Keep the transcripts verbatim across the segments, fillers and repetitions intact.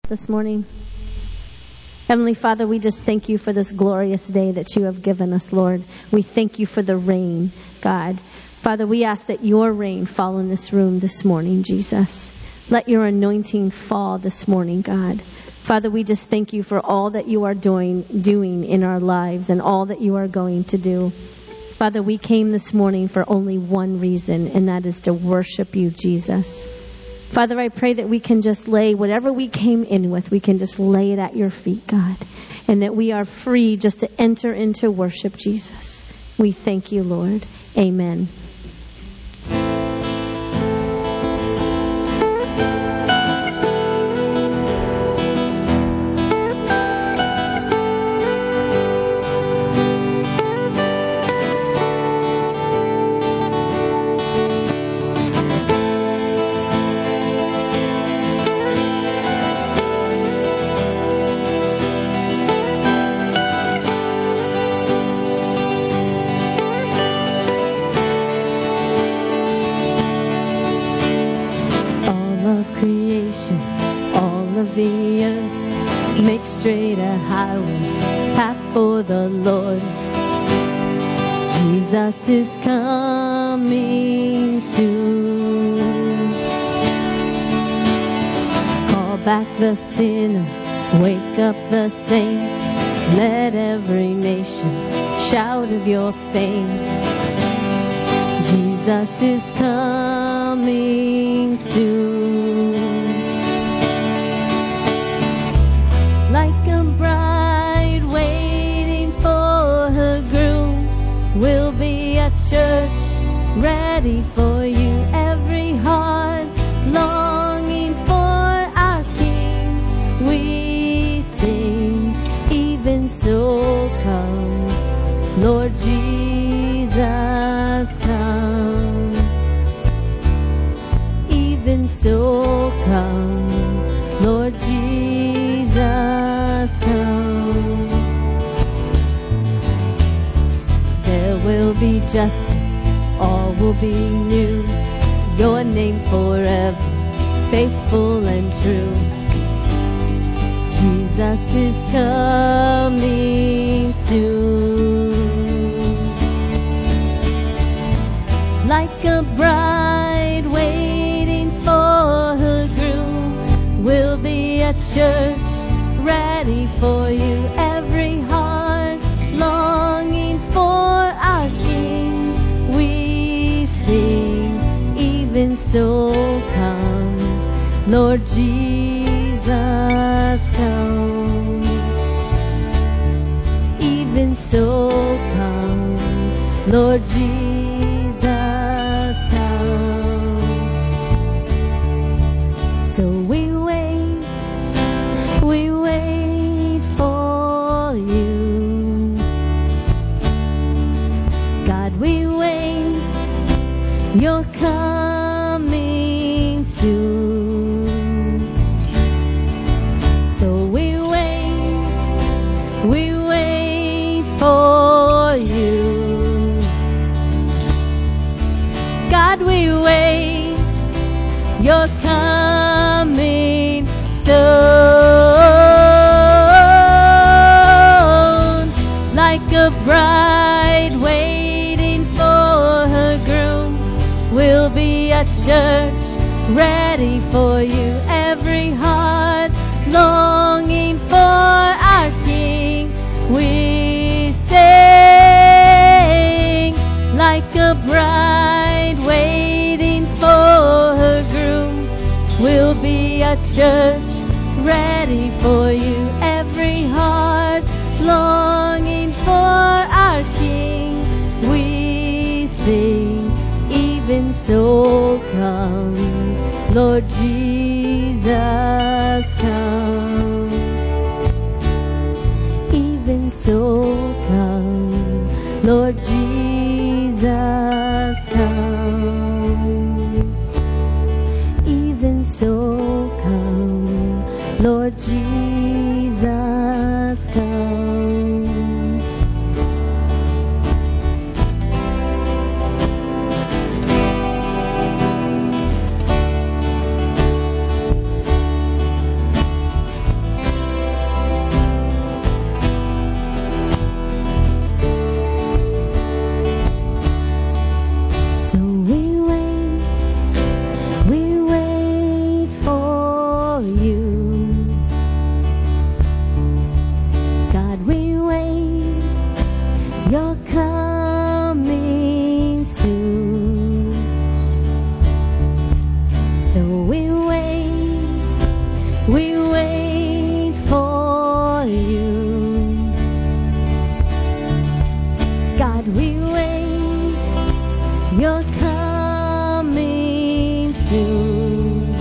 This morning. Heavenly Father, we just thank you for this glorious day that you have given us, Lord. We thank you for the rain, God. Father, we ask that your rain fall in this room this morning, Jesus. Let your anointing fall this morning, God. Father, we just thank you for all that you are doing, doing in our lives and all that you are going to do. Father, we came this morning for only one reason, and that is to worship you, Jesus. Father, I pray that we can just lay whatever we came in with, we can just lay it at your feet, God, and that we are free just to enter into worship, Jesus. We thank you, Lord. Amen. Straight a highway, path for the Lord. Jesus is coming soon. Call back the sinner, wake up the saint. Let every nation shout of your fame. Jesus is coming soon. Like a bride waiting for her groom, we'll be at church ready for you. Every heart longing for our King, we sing, even so come, Lord Jesus, come. Even so come, Lord Jesus, come. There will be justice, all will be new. Your name forever, faithful and true. Jesus is coming soon. Like a bride waiting for her groom, we'll be at church ready for you. Every heart longing for our King, we sing, even so come, Lord Jesus, come. Even so come, Lord Jesus, come. So we wait, we wait for you. God, we wait, you're coming soon. So we wait, we wait for you. God, we wait, you're coming soon. Like a bride waiting for her groom, we'll be at church ready for you. Every heart longing for our King, we sing. Like a bride waiting for her groom, we'll be at church ready for you. Every heart longing for our King, we sing, even so come, Lord Jesus, come. Even so come, Lord Jesus, come. Even so come, Lord Jesus, come. wait for you. God, we wait. You're coming soon.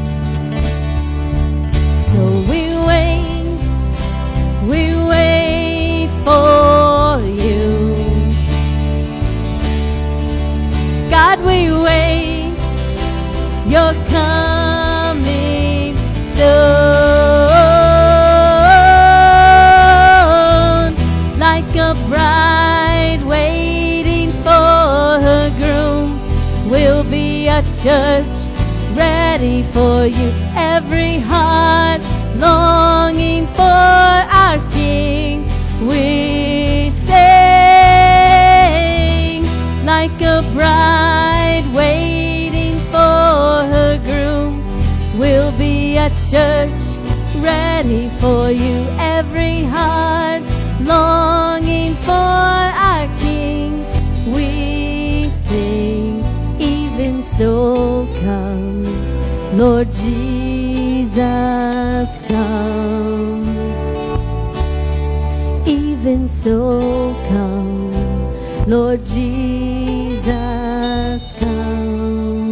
So we wait. We wait for you. God, we wait. You're coming soon. Like a bride waiting for her groom, we'll be a church ready for you. Every heart longing for our King, we sing. Like a bride waiting for her groom, we'll be a church ready for you. Every heart longing for our King, we sing. Even so come, Lord Jesus, come. Even so come, Lord Jesus, come.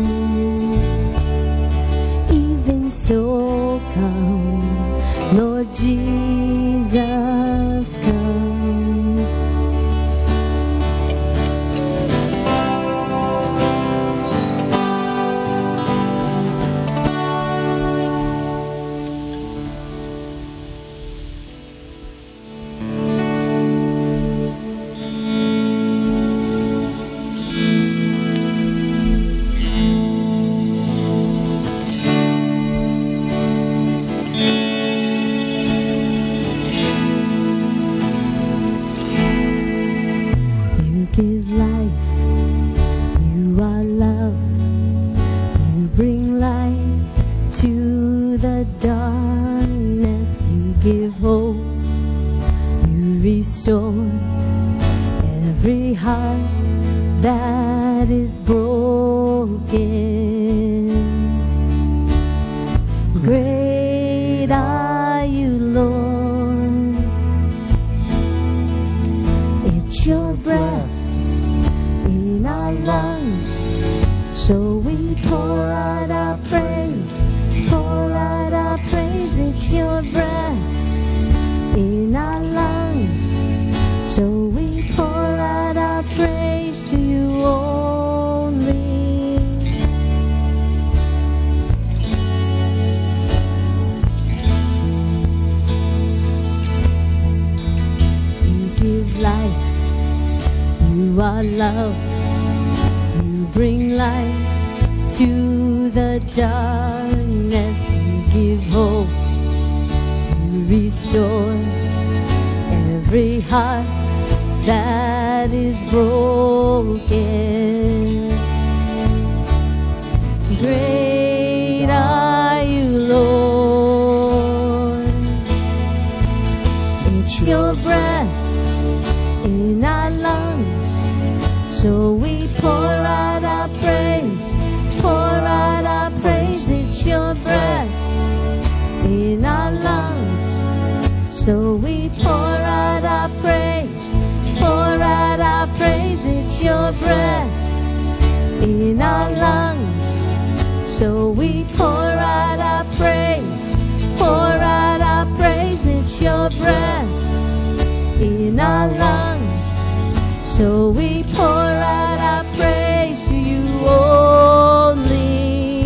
Even so come, Lord Jesus, come. Give life, you are love, you bring light to the darkness, you give hope, you restore every heart that is broken. Great are you, Lord, it's your breath in our lungs, so we pour out our praise, pour out our praise. It's your breath in our lungs, so we pour out our praise to you only. You give life, you are love, you bring light to the darkness, you give hope, you restore every heart that is broken. Great are you, Lord, it's your breath in our lungs, so we pour out our praise, pour out our praise. It's your breath in our lungs, so we pour out our praise, pour out our praise. It's your breath in our lungs, so we pour out our praise, pour out our praise. It's your breath in our lungs, so we pour out our praise to you only.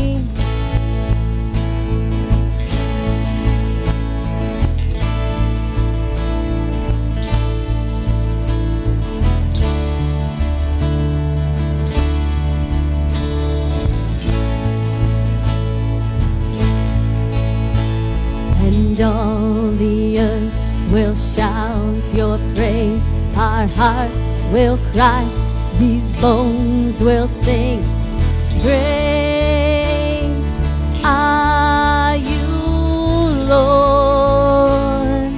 And all the earth will shout your praise. Our hearts will cry, these bones will sing. Great are you, Lord.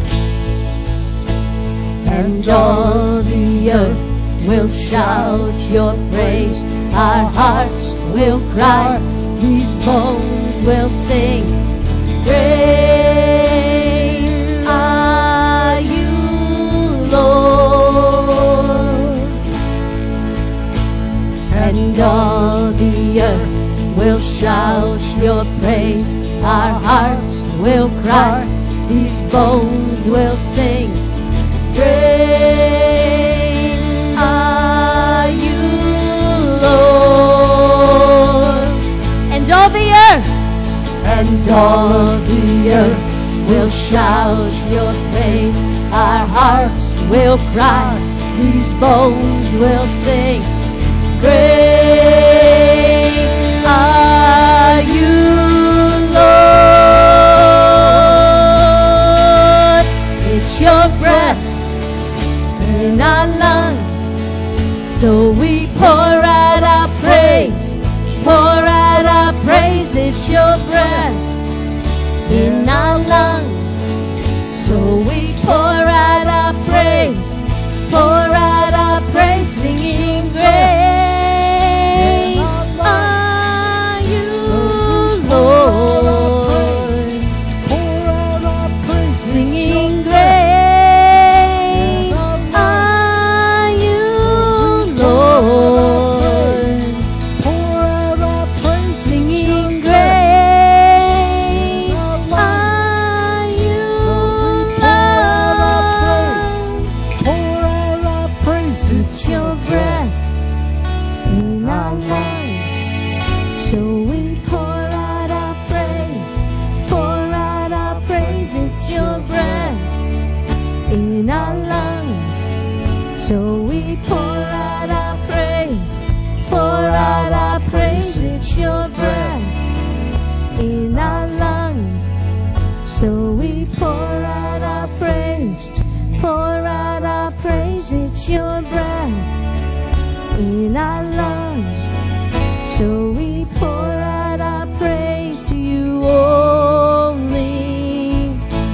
And all the earth will shout your praise. Our hearts will cry, these bones will sing. Great cry, these bones will sing. Great are you, Lord. And all the earth, and all the earth will shout your praise. Our hearts will cry, these bones will sing. Great are you, Lord. It's your breath in our lungs, so we pour out our praise, pour out our praise. It's your breath in our lungs, so we pour out our praise, pour out our praise, singing great are you, Lord. Pour out our praise, Singing great are you, Lord. pour out our praise, Singing great are you, Lord. pour out our praise. It's your breath in our lungs, so we pour out our praise, pour out our praise. It's your breath in our lungs, so we pour out our praise, pour out our praise. It's your breath in our lungs, so we pour out our praise, pour out our praise. It's your breath in our lungs, so we pour out our praise to you only.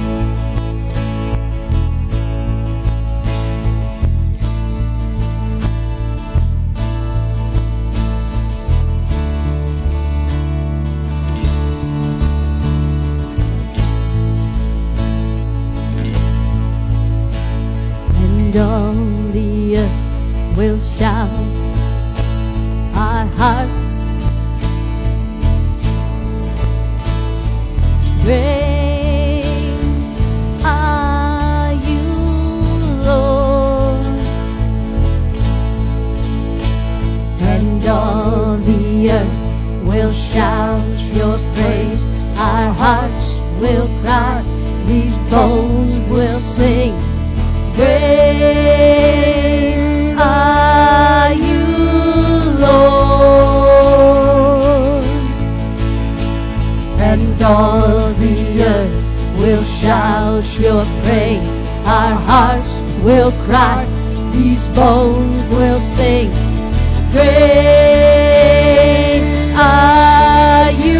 And all the earth will shout, our hearts great are you, Lord. And all the earth will shout your praise, our hearts will cry, these bones will sing. Great are you, Lord. And all the earth will shout your praise, our hearts will cry, these bones will sing. Great are you,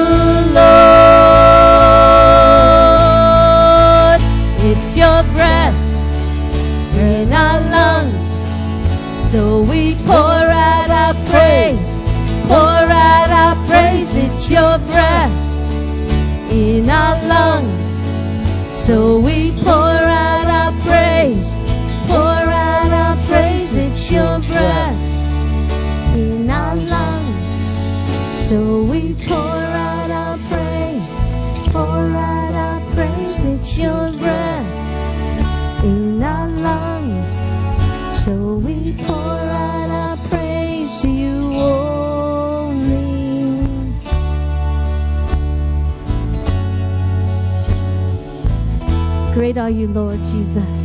Lord. It's your breath in our lungs, so we pour out our praise, pour out our praise. It's your breath in our lungs, so we pour out our praise, pour out our praise. It's your breath in our lungs, so we pour out our praise, pour out our praise. It's your breath in our lungs, so we pour out our praise to you only. Great are you, Lord Jesus.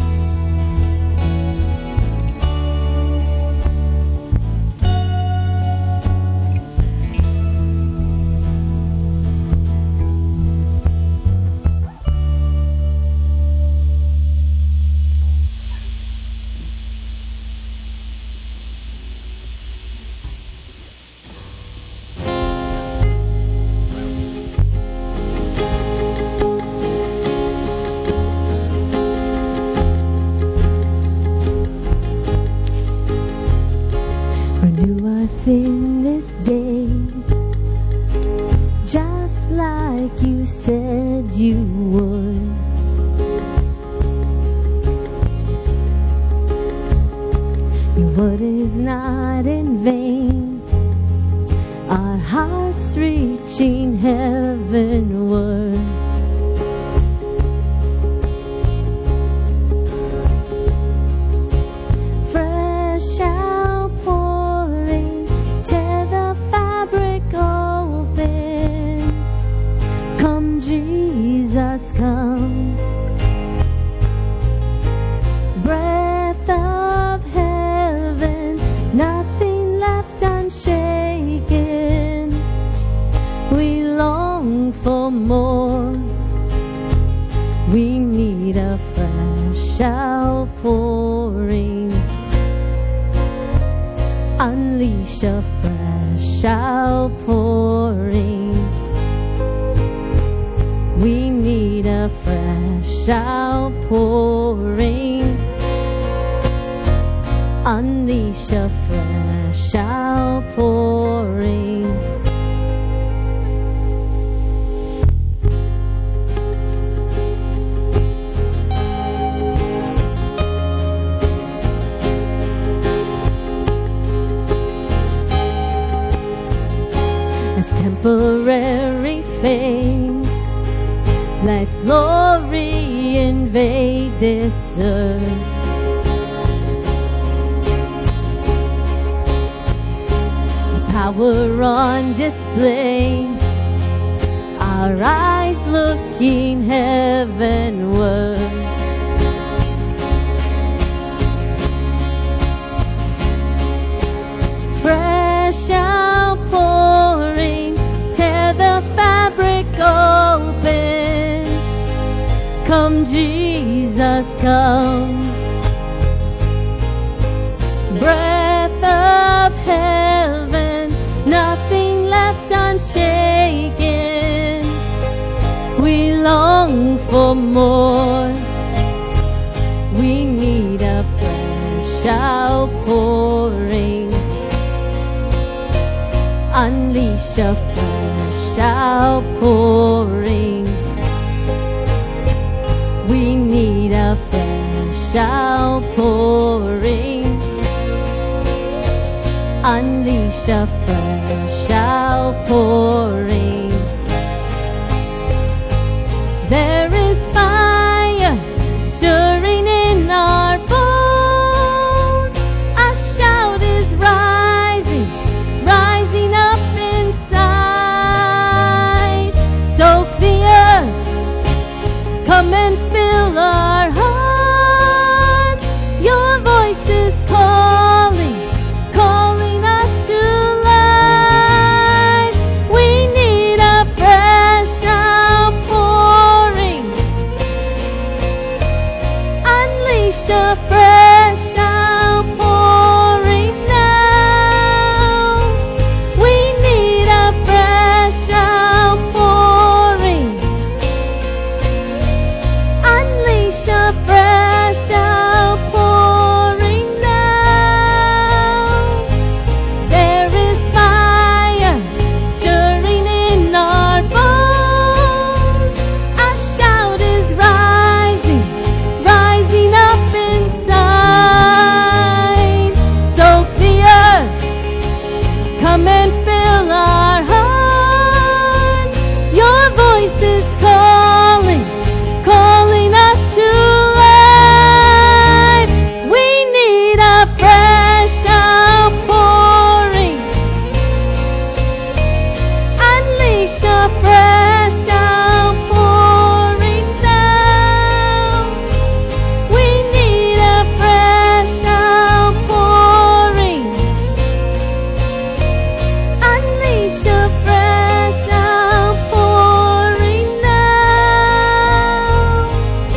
Renew us in this day, just like you said you would. Your word is not in vain, our hearts reaching heavenward. fresh outpouring. Unleash a fresh outpouring. We need a fresh outpouring. Unleash a fresh outpouring. Temporary fame, let glory invade this earth. Power on display, our eyes looking heavenward. Fresh outpouring, tear the fabric open. Come Jesus, come. Breath of heaven, nothing left unshaken. We long for more. We need a fresh outpouring. Unleash a fresh outpouring. We need a fresh outpouring. Unleash a fresh outpouring. There is fire stirring in our bones. Our shout is rising, rising up inside. Soak the earth, come and fill our hearts. Your voice is calling, calling us to life. We need a fresh outpouring. Unleash a fresh outpouring now. We need a fresh outpouring. Unleash a fresh outpouring now. There is fire stirring in our bones. Our shout is rising, rising up inside. Soak the earth, come and fill our hearts. Your voice is calling, calling us to life. We need a fresh outpouring. Unleash a fresh outpouring now. We need a fresh outpouring. Unleash a fresh outpouring now.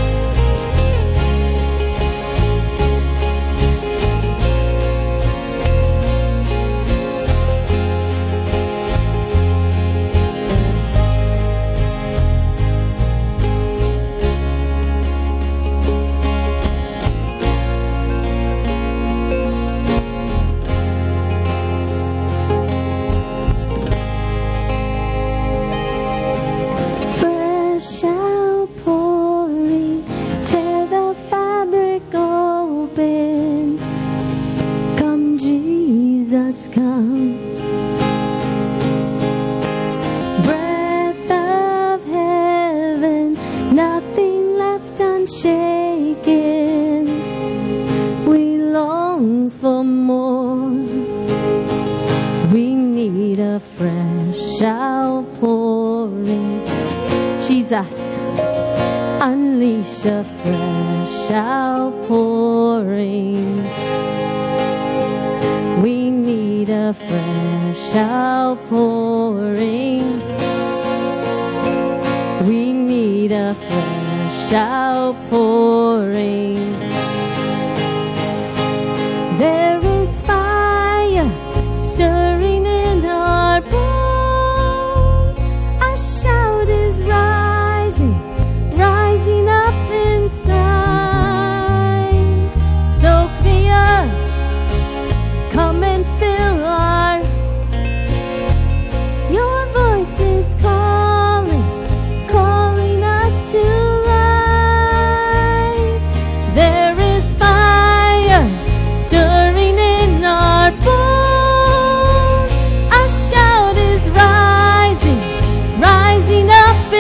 Fresh outpouring, tear the fabric open. Come Jesus, come. Breath of heaven, nothing left unshaken. We long for more. We need a fresh outpouring. Jesus, unleash a fresh outpouring. We need a fresh outpouring. We need a fresh outpouring. There is fire stirring in our bones. Our shout is rising, rising up inside. Soak the earth, come and fill our. Your voice is calling, calling us to life. There is fire stirring in our bones. Our shout is rising, rising up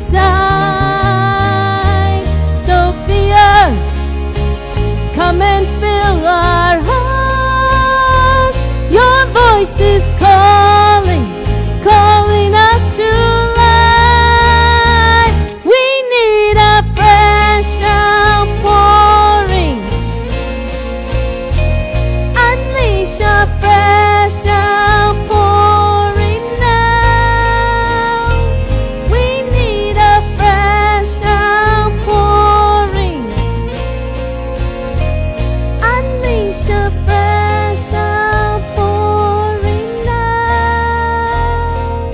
inside. Soak the earth, come and fill our hearts. Your voice is calling, calling us to life. We need a fresh outpouring. Unleash a fresh outpouring now. We need a fresh outpouring. Unleash a fresh outpouring now.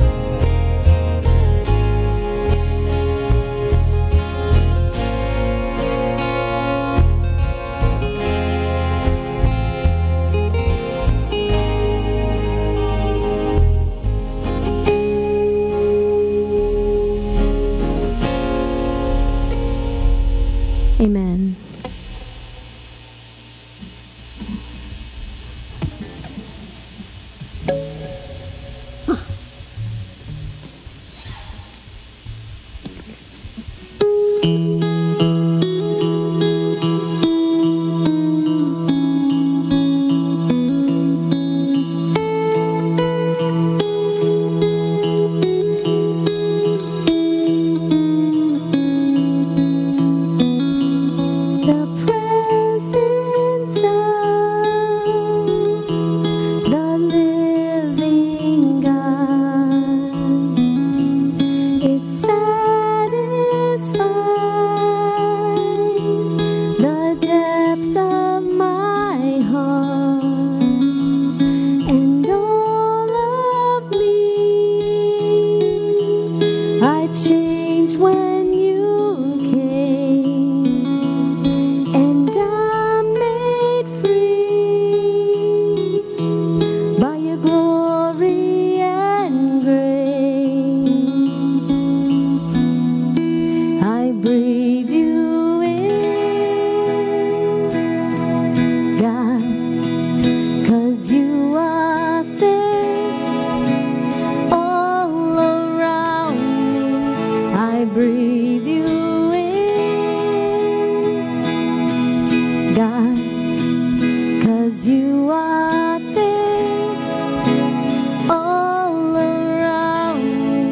Amen. The presence of the living God, it satisfies the depths of my heart and all of me. I changed when you came, and I'm made free by your glory and grace. I breathe you in, God, 'cause you are there all around me. I breathe you in, God, 'cause you are there all around me.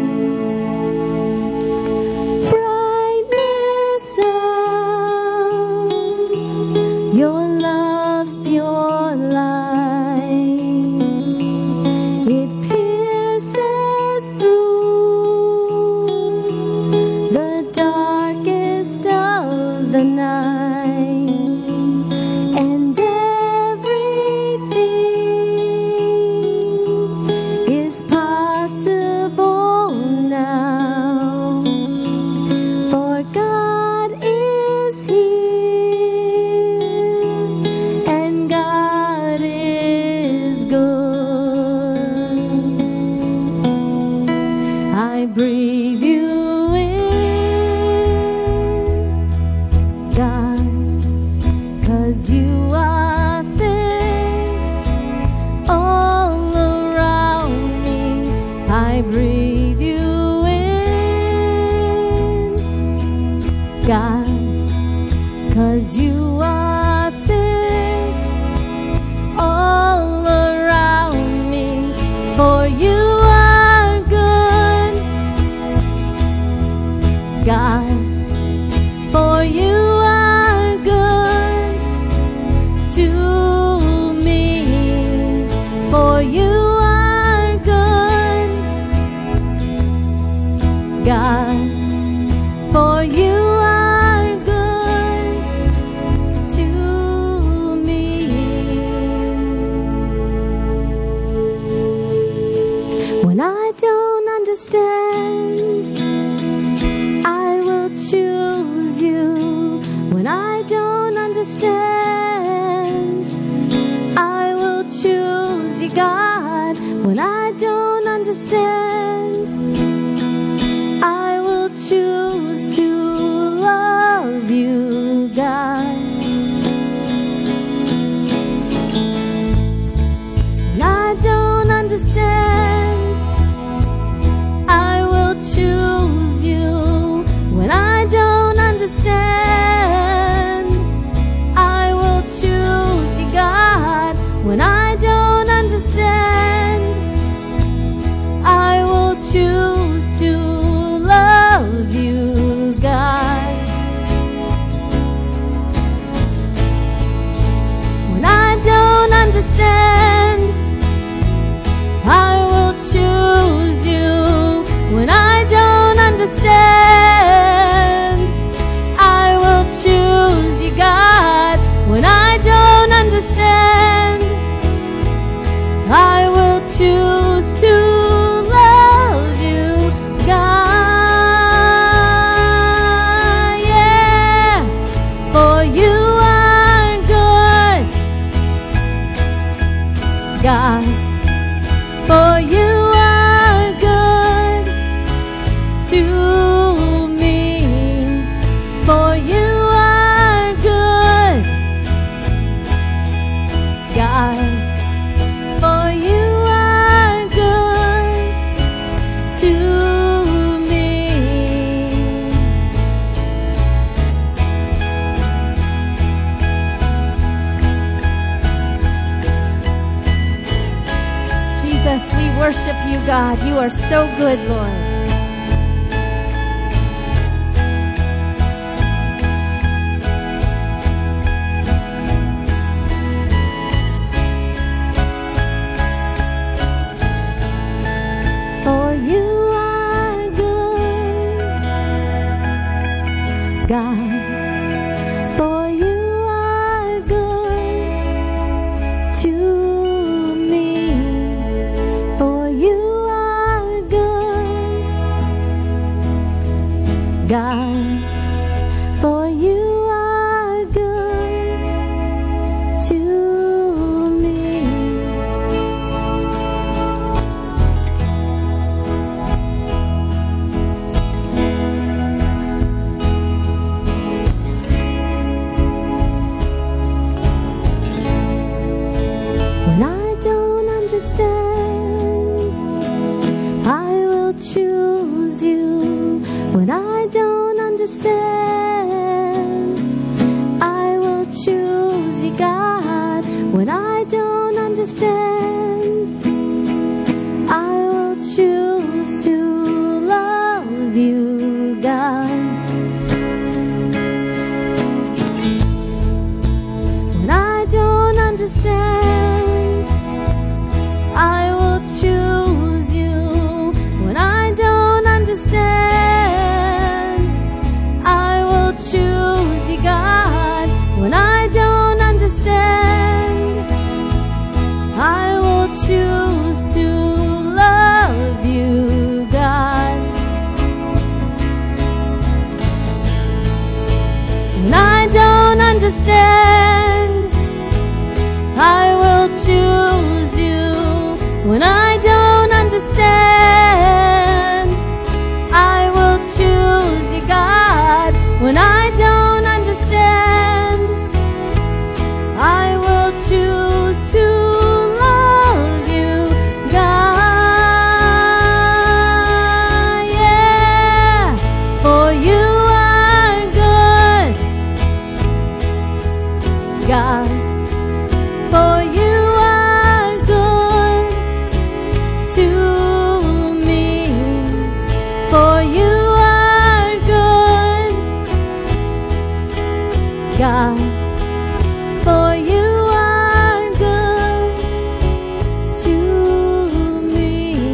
Brightness of your love's pure light, it pierces through the darkest of the night, and everything is possible now. For God is here, and God is good. I breathe you in, God, 'cause you are there all around me. I breathe you in, God, 'cause you are there all around me. For you are good, God, for you are good to me. For you are good, God, for you are you, God. You are so good, Lord. For you are good, God. For you are good to me. For you are good, God. For you are good to me. When I don't understand, I will choose you. When I don't understand, I will choose you, God. When I don't understand, I will choose to love you, God. When I don't understand, I will choose you. When I don't understand, I will choose you, God. When I don't understand, I will choose to love you, God. When I don't understand, I will choose you. When I don't understand, I will choose you, God. When I don't understand, I will choose to love you, God. Yeah, for you are good, God. For you are good to me. For you are good, God. For you are good to me.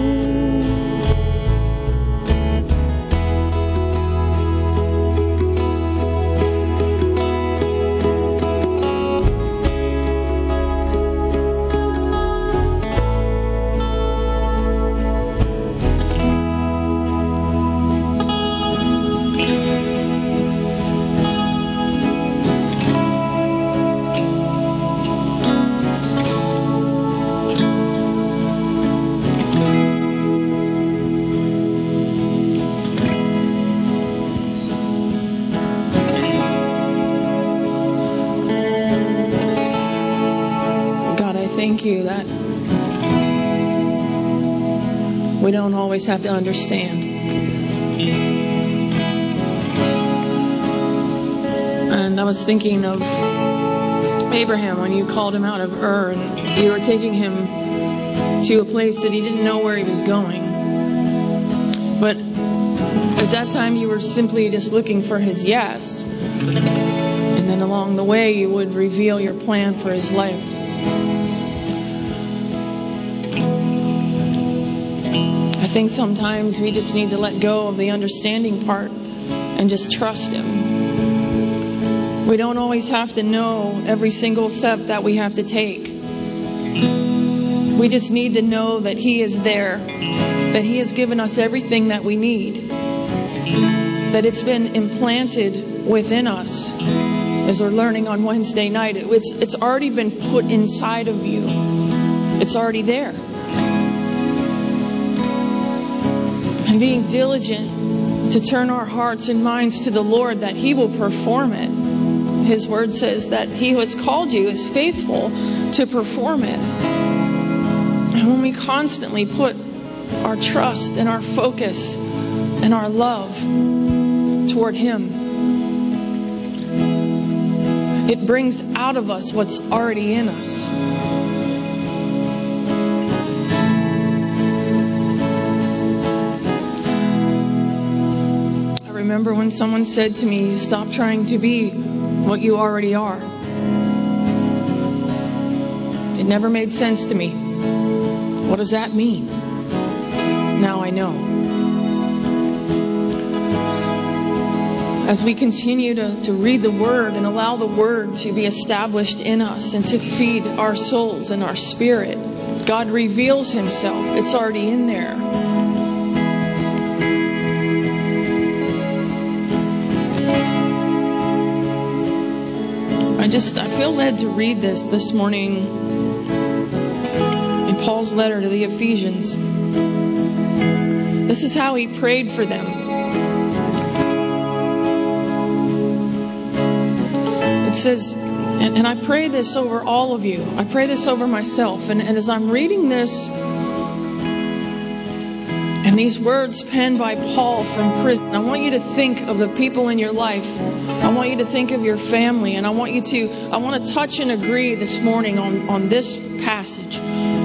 God, I thank you that we don't always have to understand. And I was thinking of Abraham when you called him out of Ur and you were taking him to a place that he didn't know where he was going. But at that time you were simply just looking for his yes. And then along the way you would reveal your plan for his life. I think sometimes we just need to let go of the understanding part and just trust Him. We don't always have to know every single step that we have to take. We just need to know that He is there, that He has given us everything that we need, that it's been implanted within us. As we're learning on Wednesday night, it's, it's already been put inside of you. It's already there. And being diligent to turn our hearts and minds to the Lord, that He will perform it. His word says that He who has called you is faithful to perform it. And when we constantly put our trust and our focus and our love toward Him, it brings out of us what's already in us. remember when someone said to me, stop trying to be what you already are. It never made sense to me. What does that mean? Now I know. As we continue to, to read the Word and allow the Word to be established in us and to feed our souls and our spirit, God reveals Himself. It's already in there. I just, I feel led to read this this morning in Paul's letter to the Ephesians. This is how he prayed for them. It says, and, and I pray this over all of you. I pray this over myself. And, and as I'm reading this, and these words penned by Paul from prison, I want you to think of the people in your life. I want you to think of your family. And I want you to, I want to touch and agree this morning on, on this passage.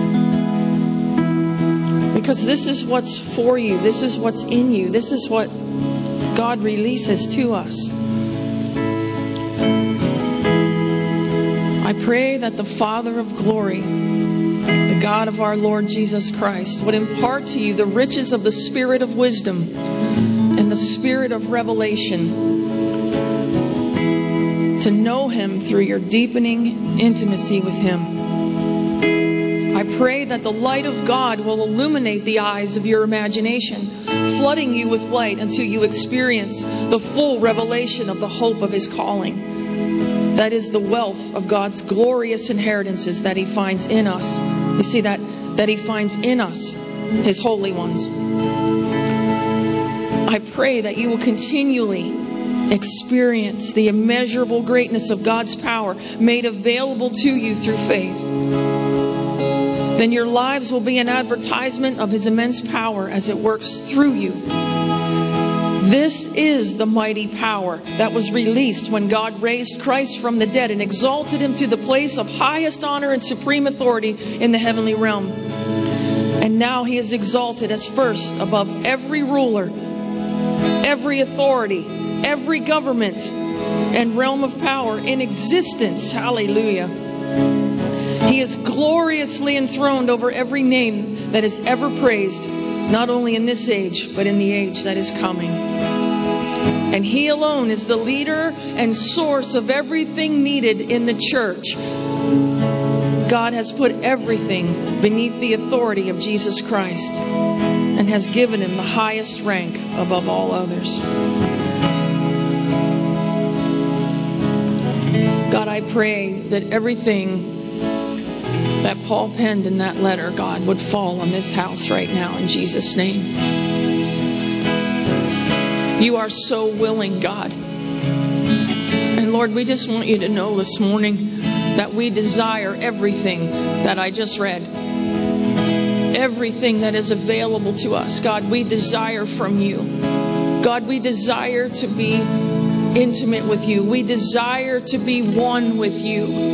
Because this is what's for you. This is what's in you. This is what God releases to us. I pray that the Father of glory, the God of our Lord Jesus Christ, would impart to you the riches of the Spirit of wisdom and the Spirit of revelation, to know Him through your deepening intimacy with Him. I pray that the light of God will illuminate the eyes of your imagination, flooding you with light until you experience the full revelation of the hope of His calling. That is the wealth of God's glorious inheritances that He finds in us. You see that? That He finds in us, His holy ones. I pray that you will continually experience the immeasurable greatness of God's power made available to you through faith. Then your lives will be an advertisement of His immense power as it works through you. This is the mighty power that was released when God raised Christ from the dead and exalted Him to the place of highest honor and supreme authority in the heavenly realm. And now He is exalted as first above every ruler, every authority, every government, and realm of power in existence. Hallelujah. He is gloriously enthroned over every name that is ever praised, not only in this age, but in the age that is coming. And He alone is the leader and source of everything needed in the church. God has put everything beneath the authority of Jesus Christ and has given Him the highest rank above all others. God, I pray that everything that Paul penned in that letter, God, would fall on this house right now in Jesus' name. You are so willing, God. And Lord, we just want you to know this morning that we desire everything that I just read. Everything that is available to us, God, we desire from you. God, we desire to be intimate with you. We desire to be one with you.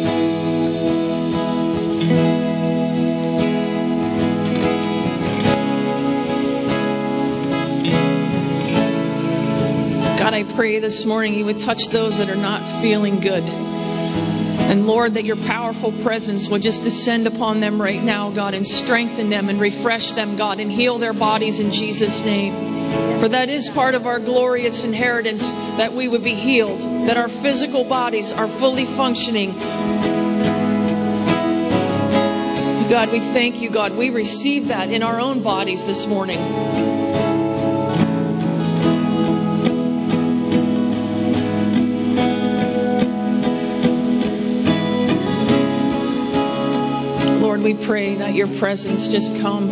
God, I pray this morning you would touch those that are not feeling good. And Lord, that your powerful presence will just descend upon them right now, God, and strengthen them and refresh them, God, and heal their bodies in Jesus' name. For that is part of our glorious inheritance, that we would be healed, that our physical bodies are fully functioning. God, we thank you, God. We receive that in our own bodies this morning. Lord, we pray that your presence just come.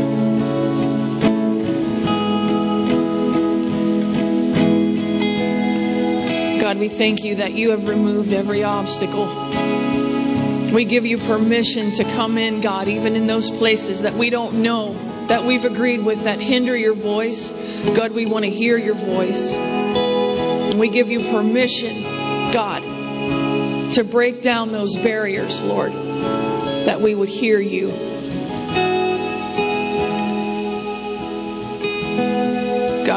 God, we thank you that you have removed every obstacle. We give you permission to come in, God, even in those places that we don't know, that we've agreed with, that hinder your voice. God, we want to hear your voice. We give you permission, God, to break down those barriers, Lord, that we would hear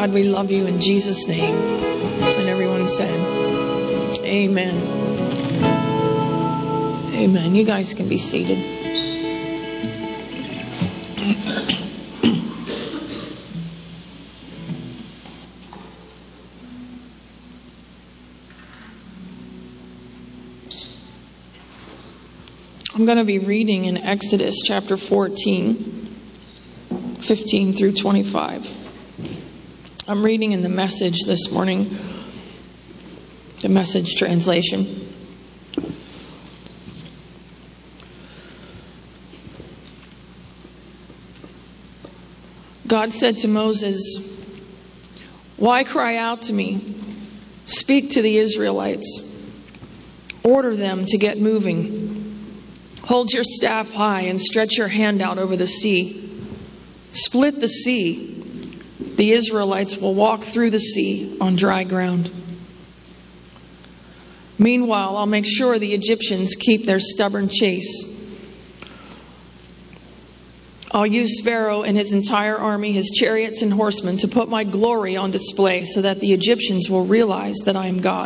God, we love you in Jesus' name. And everyone said, amen. Amen. You guys can be seated. I'm going to be reading in Exodus chapter fourteen, fifteen through twenty-five. I'm reading in the Message this morning, the Message translation. God said to Moses, "Why cry out to me? Speak to the Israelites. Order them to get moving. Hold your staff high and stretch your hand out over the sea. Split the sea. The Israelites will walk through the sea on dry ground. Meanwhile, I'll make sure the Egyptians keep their stubborn chase. I'll use Pharaoh and his entire army, his chariots and horsemen, to put my glory on display so that the Egyptians will realize that I am God."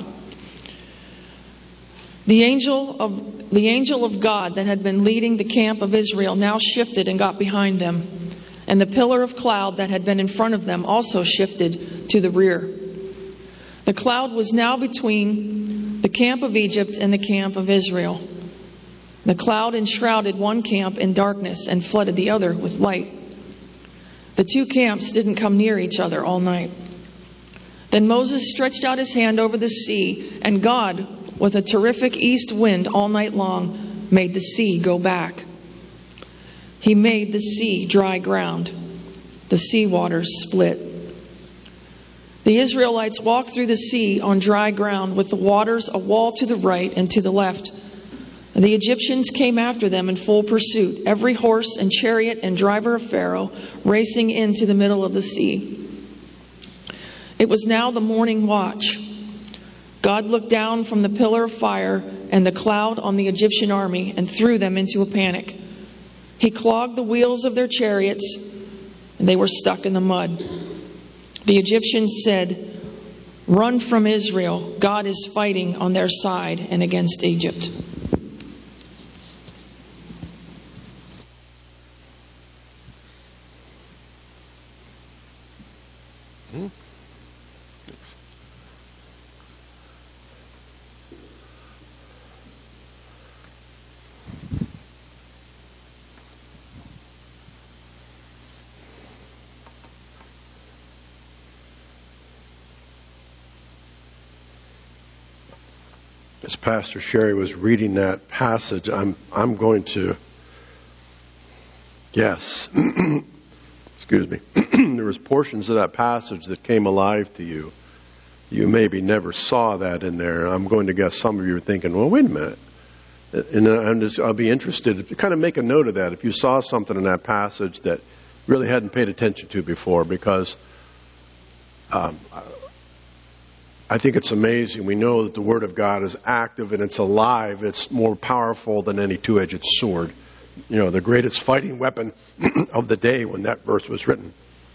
The angel of the angel of God that had been leading the camp of Israel now shifted and got behind them, and the pillar of cloud that had been in front of them also shifted to the rear. The cloud was now between the camp of Egypt and the camp of Israel. The cloud enshrouded one camp in darkness and flooded the other with light. The two camps didn't come near each other all night. Then Moses stretched out his hand over the sea, and God, with a terrific east wind all night long, made the sea go back. He made the sea dry ground. The sea waters split. The Israelites walked through the sea on dry ground with the waters a wall to the right and to the left. The Egyptians came after them in full pursuit, every horse and chariot and driver of Pharaoh racing into the middle of the sea. It was now the morning watch. God looked down from the pillar of fire and the cloud on the Egyptian army and threw them into a panic. He clogged the wheels of their chariots, and they were stuck in the mud. The Egyptians said, "Run from Israel. God is fighting on their side and against Egypt." Hmm. As Pastor Sherry was reading that passage, I'm I'm going to guess. Excuse me. There was portions of that passage that came alive to you. You maybe never saw that in there. I'm going to guess some of you are thinking, "Well, wait a minute." And I'm just, I'll be interested to kind of make a note of that if you saw something in that passage that really hadn't paid attention to before, because um, I think it's amazing. We know that the Word of God is active and it's alive. It's more powerful than any two-edged sword. You know, the greatest fighting weapon of the day when that verse was written.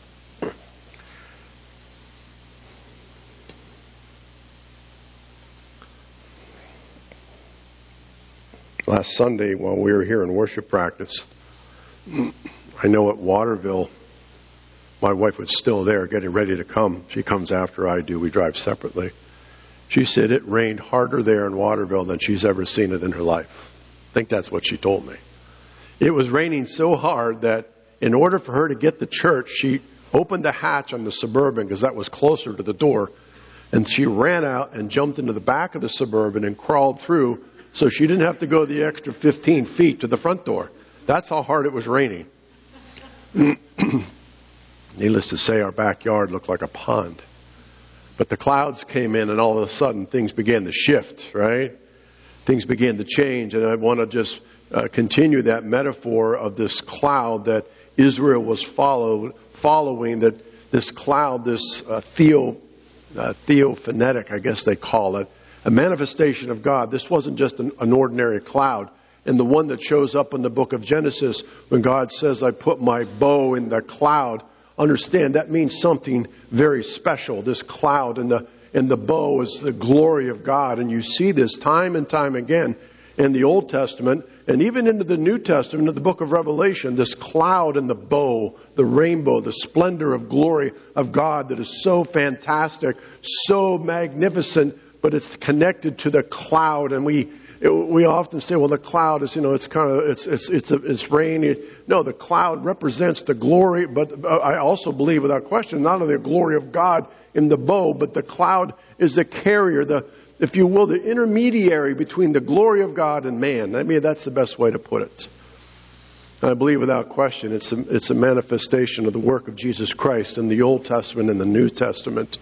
Last Sunday, while we were here in worship practice, I know at Waterville, my wife was still there getting ready to come. She comes after I do. We drive separately. She said it rained harder there in Waterville than she's ever seen it in her life. I think that's what she told me. It was raining so hard that in order for her to get to church, she opened the hatch on the Suburban because that was closer to the door. And she ran out and jumped into the back of the Suburban and crawled through so she didn't have to go the extra fifteen feet to the front door. That's how hard it was raining. Needless to say, our backyard looked like a pond. But the clouds came in and all of a sudden things began to shift, right? Things began to change. And I want to just uh, continue that metaphor of this cloud that Israel was followed, following, that this cloud, this uh, theo, uh, theophanetic, I guess they call it, a manifestation of God. This wasn't just an, an ordinary cloud. And the one that shows up in the book of Genesis when God says, "I put my bow in the cloud," understand that means something very special. This cloud and the and the bow is the glory of God. And you see this time and time again in the Old Testament and even into the New Testament, in the book of Revelation, this cloud and the bow, the rainbow, the splendor of glory of God that is so fantastic, so magnificent, but it's connected to the cloud. And we we often say, well, the cloud is, you know, it's kind of, it's it's it's, it's rain. No, the cloud represents the glory, but I also believe without question, not only the glory of God in the bow, but the cloud is the carrier, the, if you will, the intermediary between the glory of God and man. I mean, that's the best way to put it. And I believe without question, it's a, it's a manifestation of the work of Jesus Christ in the Old Testament and the New Testament.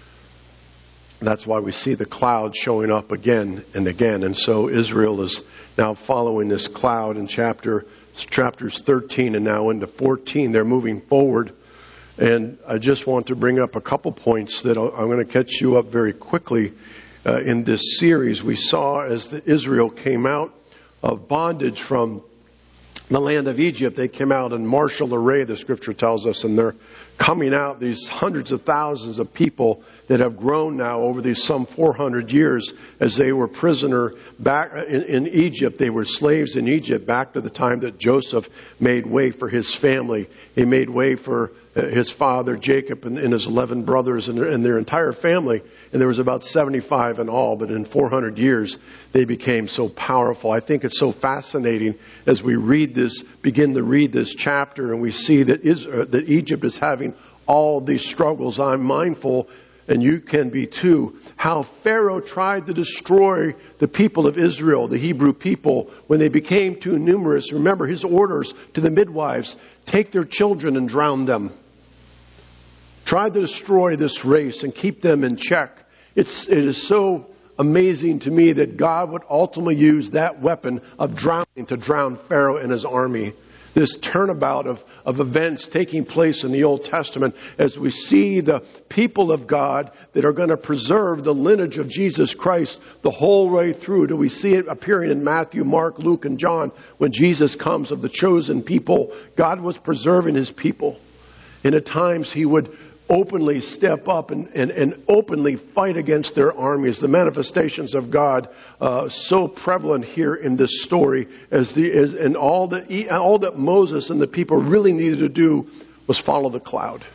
That's why we see the cloud showing up again and again. And so Israel is now following this cloud in chapter chapters thirteen and now into fourteen. They're moving forward. And I just want to bring up a couple points that I'm going to catch you up very quickly. Uh, in this series, we saw as the Israel came out of bondage from the land of Egypt, they came out in martial array, the scripture tells us, and they're coming out, these hundreds of thousands of people that have grown now over these some four hundred years as they were prisoner back in, in Egypt. They were slaves in Egypt back to the time that Joseph made way for his family. He made way for his father Jacob and, and his eleven brothers and their, and their entire family. And there was about seventy-five in all, but in four hundred years they became so powerful. I think it's so fascinating as we read this, begin to read this chapter, and we see that Israel, that Egypt is having all these struggles. I'm mindful, and you can be too, how Pharaoh tried to destroy the people of Israel, the Hebrew people, when they became too numerous. Remember his orders to the midwives, take their children and drown them. Tried to destroy this race and keep them in check. It's, it is so amazing to me that God would ultimately use that weapon of drowning to drown Pharaoh and his army. This turnabout of, of events taking place in the Old Testament as we see the people of God that are going to preserve the lineage of Jesus Christ the whole way through. Do we see it appearing in Matthew, Mark, Luke, and John when Jesus comes of the chosen people? God was preserving his people. And at times he would openly step up and, and, and openly fight against their armies. The manifestations of God uh, so prevalent here in this story, as the as, and all that all that Moses and the people really needed to do was follow the cloud.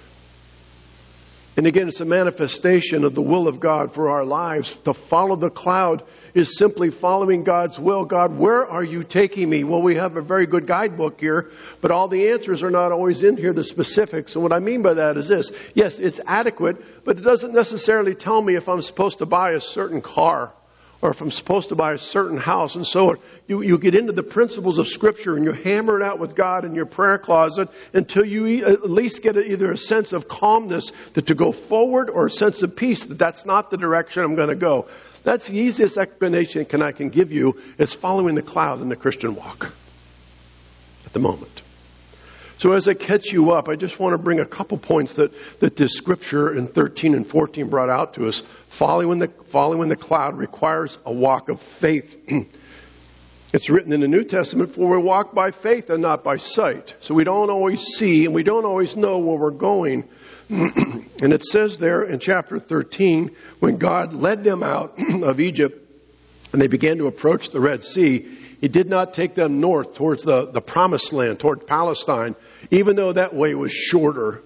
And again, it's a manifestation of the will of God for our lives. To follow the cloud is simply following God's will. God, where are you taking me? Well, we have a very good guidebook here, but all the answers are not always in here, the specifics. And what I mean by that is this. Yes, it's adequate, but it doesn't necessarily tell me if I'm supposed to buy a certain car or if I'm supposed to buy a certain house. And so you, you get into the principles of Scripture and you hammer it out with God in your prayer closet until you at least get either a sense of calmness that to go forward or a sense of peace that that's not the direction I'm going to go. That's the easiest explanation can I can give you is following the cloud in the Christian walk at the moment. So as I catch you up, I just want to bring a couple points that, that this scripture in thirteen and fourteen brought out to us. Following the, following the cloud requires a walk of faith. It's written in the New Testament, for we walk by faith and not by sight. So we don't always see and we don't always know where we're going. And it says there in chapter thirteen, when God led them out of Egypt and they began to approach the Red Sea, he did not take them north towards the, the promised land, toward Palestine, even though that way was shorter.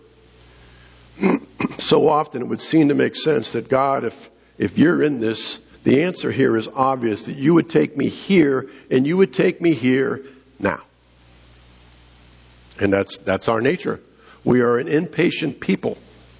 So often it would seem to make sense that God, if, if you're in this, the answer here is obvious, that you would take me here and you would take me here now. And that's that's our nature. We are an impatient people,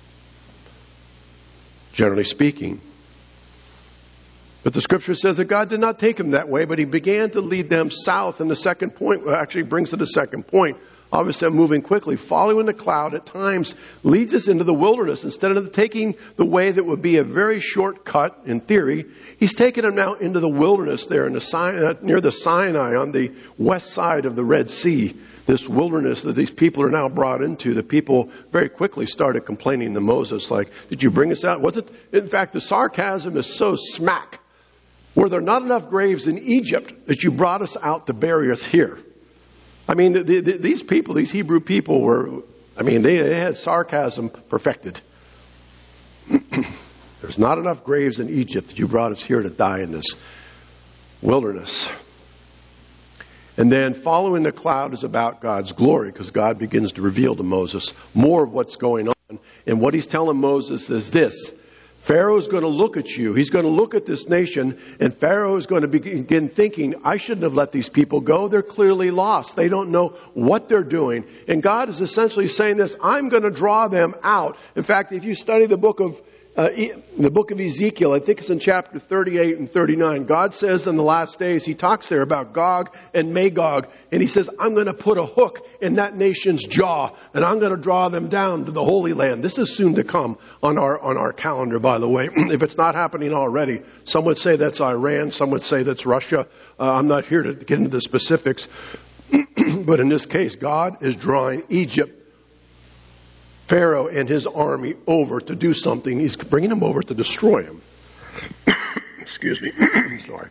generally speaking. But the scripture says that God did not take them that way, but he began to lead them south. And the second point actually brings to the second point. Obviously, I'm moving quickly. Following the cloud at times leads us into the wilderness. Instead of taking the way that would be a very short cut, in theory, he's taken them now into the wilderness there in the Sinai, near the Sinai on the west side of the Red Sea. This wilderness that these people are now brought into, the people very quickly started complaining to Moses, like, did you bring us out? Was it? In fact, the sarcasm is so smack. Were there not enough graves in Egypt that you brought us out to bury us here? I mean, the, the, these people, these Hebrew people were I mean, they, they had sarcasm perfected. There's not enough graves in Egypt that you brought us here to die in this wilderness. And then following the cloud is about God's glory, because God begins to reveal to Moses more of what's going on. And what he's telling Moses is this: Pharaoh's going to look at you. He's going to look at this nation, and Pharaoh is going to begin thinking, I shouldn't have let these people go. They're clearly lost. They don't know what they're doing. And God is essentially saying this: I'm going to draw them out. In fact, if you study the book of Uh, the book of Ezekiel, I think it's in chapter thirty-eight and thirty-nine, God says in the last days, he talks there about Gog and Magog, and he says, I'm going to put a hook in that nation's jaw, and I'm going to draw them down to the Holy Land. This is soon to come on our on our calendar, by the way, if it's not happening already. Some would say that's Iran, some would say that's Russia. Uh, I'm not here to get into the specifics, but in this case, God is drawing Egypt, Pharaoh and his army, over to do something. He's bringing them over to destroy him. Excuse me. Sorry.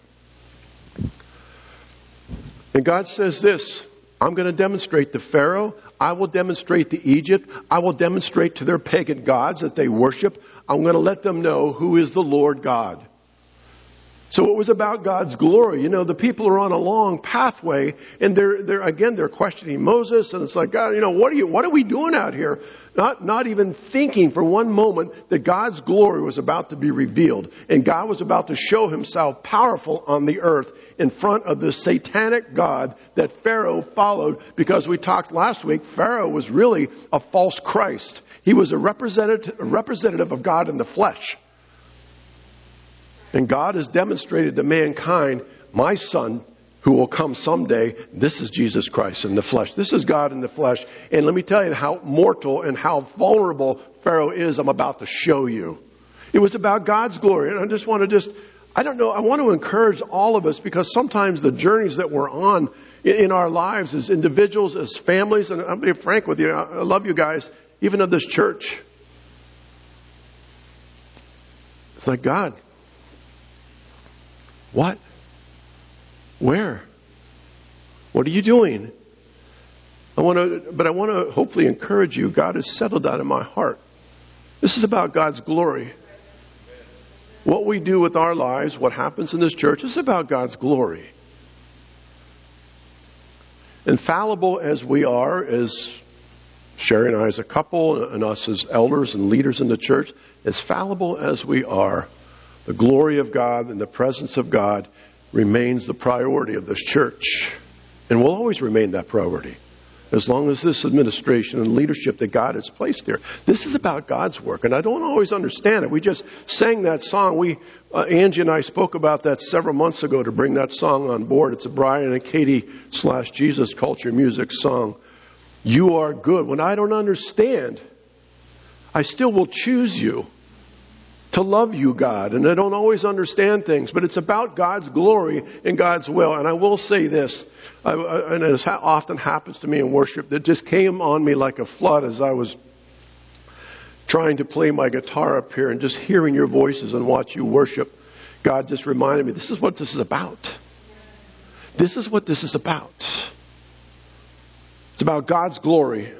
And God says this: I'm going to demonstrate to Pharaoh. I will demonstrate to Egypt. I will demonstrate to their pagan gods that they worship. I'm going to let them know who is the Lord God. So it was about God's glory. You know, the people are on a long pathway, and they're, they're again, they're questioning Moses, and it's like, God, you know, what are you, what are we doing out here? Not, not even thinking for one moment that God's glory was about to be revealed, and God was about to show himself powerful on the earth in front of this satanic God that Pharaoh followed, because we talked last week, Pharaoh was really a false Christ. He was a representative, a representative of God in the flesh. And God has demonstrated to mankind, my son who will come someday, this is Jesus Christ in the flesh. This is God in the flesh. And let me tell you how mortal and how vulnerable Pharaoh is. I'm about to show you. It was about God's glory. And I just want to just, I don't know, I want to encourage all of us, because sometimes the journeys that we're on in our lives as individuals, as families, and I'm being frank with you, I love you guys, even of this church. It's like, God, what? Where? What are you doing? I want to, but I want to hopefully encourage you. God has settled that in my heart. This is about God's glory. What we do with our lives, what happens in this church, is about God's glory. Infallible as we are, as Sherry and I as a couple, and us as elders and leaders in the church, as fallible as we are, the glory of God and the presence of God remains the priority of this church, and will always remain that priority as long as this administration and leadership that God has placed there. This is about God's work, and I don't always understand it. We just sang that song. We, uh, Angie and I spoke about that several months ago to bring that song on board. It's a Brian and Katie slash Jesus Culture Music song. You are good. When I don't understand, I still will choose you. To love you, God. And I don't always understand things, but it's about God's glory and God's will. And I will say this, I, I, and it often happens to me in worship, that just came on me like a flood as I was trying to play my guitar up here and just hearing your voices and watch you worship. God just reminded me, this is what this is about. This is what this is about. It's about God's glory.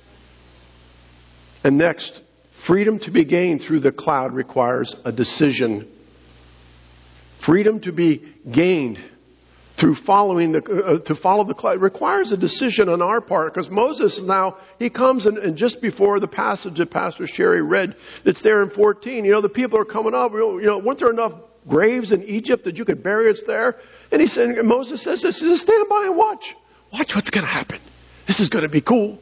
And next, freedom to be gained through the cloud requires a decision. Freedom to be gained through following the, uh, to follow the cloud requires a decision on our part. Because Moses now, he comes and, and just before the passage that Pastor Sherry read, it's there in fourteen, you know, the people are coming up, you know, weren't there enough graves in Egypt that you could bury us there? And he said, and Moses says this, just stand by and watch. Watch what's going to happen. This is going to be cool.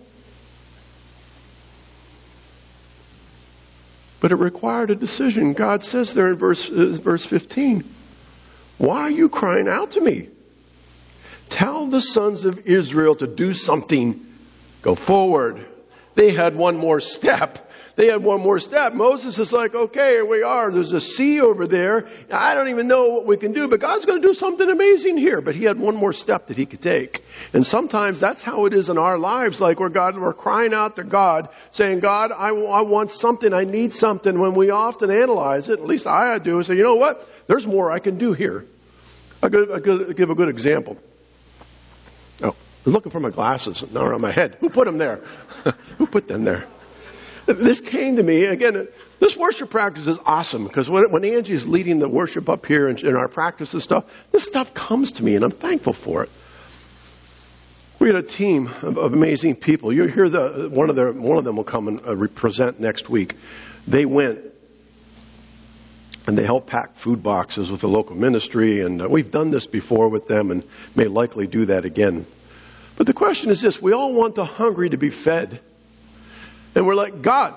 But it required a decision. God says there in verse, uh, verse fifteen, why are you crying out to me? Tell the sons of Israel to do something. Go forward. They had one more step. They had one more step. Moses is like, okay, here we are. There's a sea over there. I don't even know what we can do, but God's going to do something amazing here. But he had one more step that he could take. And sometimes that's how it is in our lives, like where God, we're crying out to God, saying, God, I, I want something. I need something. When we often analyze it, at least I do, and say, you know what? There's more I can do here. I'll give, I'll give a good example. Oh, was looking for my glasses. Now they're on my head. Who put them there? Who put them there? This came to me, again, this worship practice is awesome because when, when Angie is leading the worship up here in, in our practice and stuff, this stuff comes to me and I'm thankful for it. We had a team of, of amazing people. You'll hear the, one of the, one of them will come and uh, represent next week. They went and they helped pack food boxes with the local ministry, and uh, we've done this before with them and may likely do that again. But the question is this, we all want the hungry to be fed. And we're like, God,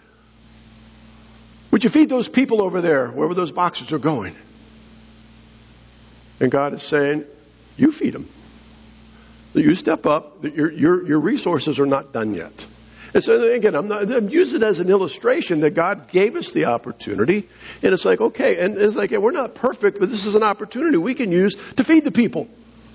would you feed those people over there, wherever those boxes are going? And God is saying, you feed them. You step up. Your, your, your resources are not done yet. And so again, I'm, not, I'm using it as an illustration that God gave us the opportunity. And it's like, okay, and it's like, we're not perfect, but this is an opportunity we can use to feed the people.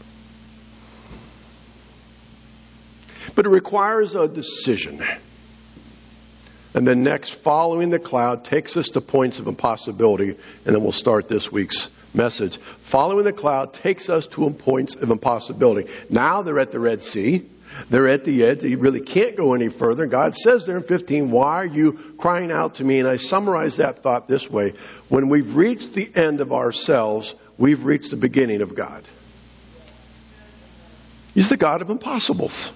But it requires a decision. And then next, following the cloud takes us to points of impossibility. And then we'll start this week's message. Following the cloud takes us to points of impossibility. Now they're at the Red Sea. They're at the edge. You really can't go any further. God says there in fifteen, why are you crying out to me? And I summarize that thought this way. When we've reached the end of ourselves, we've reached the beginning of God. He's the God of impossibles.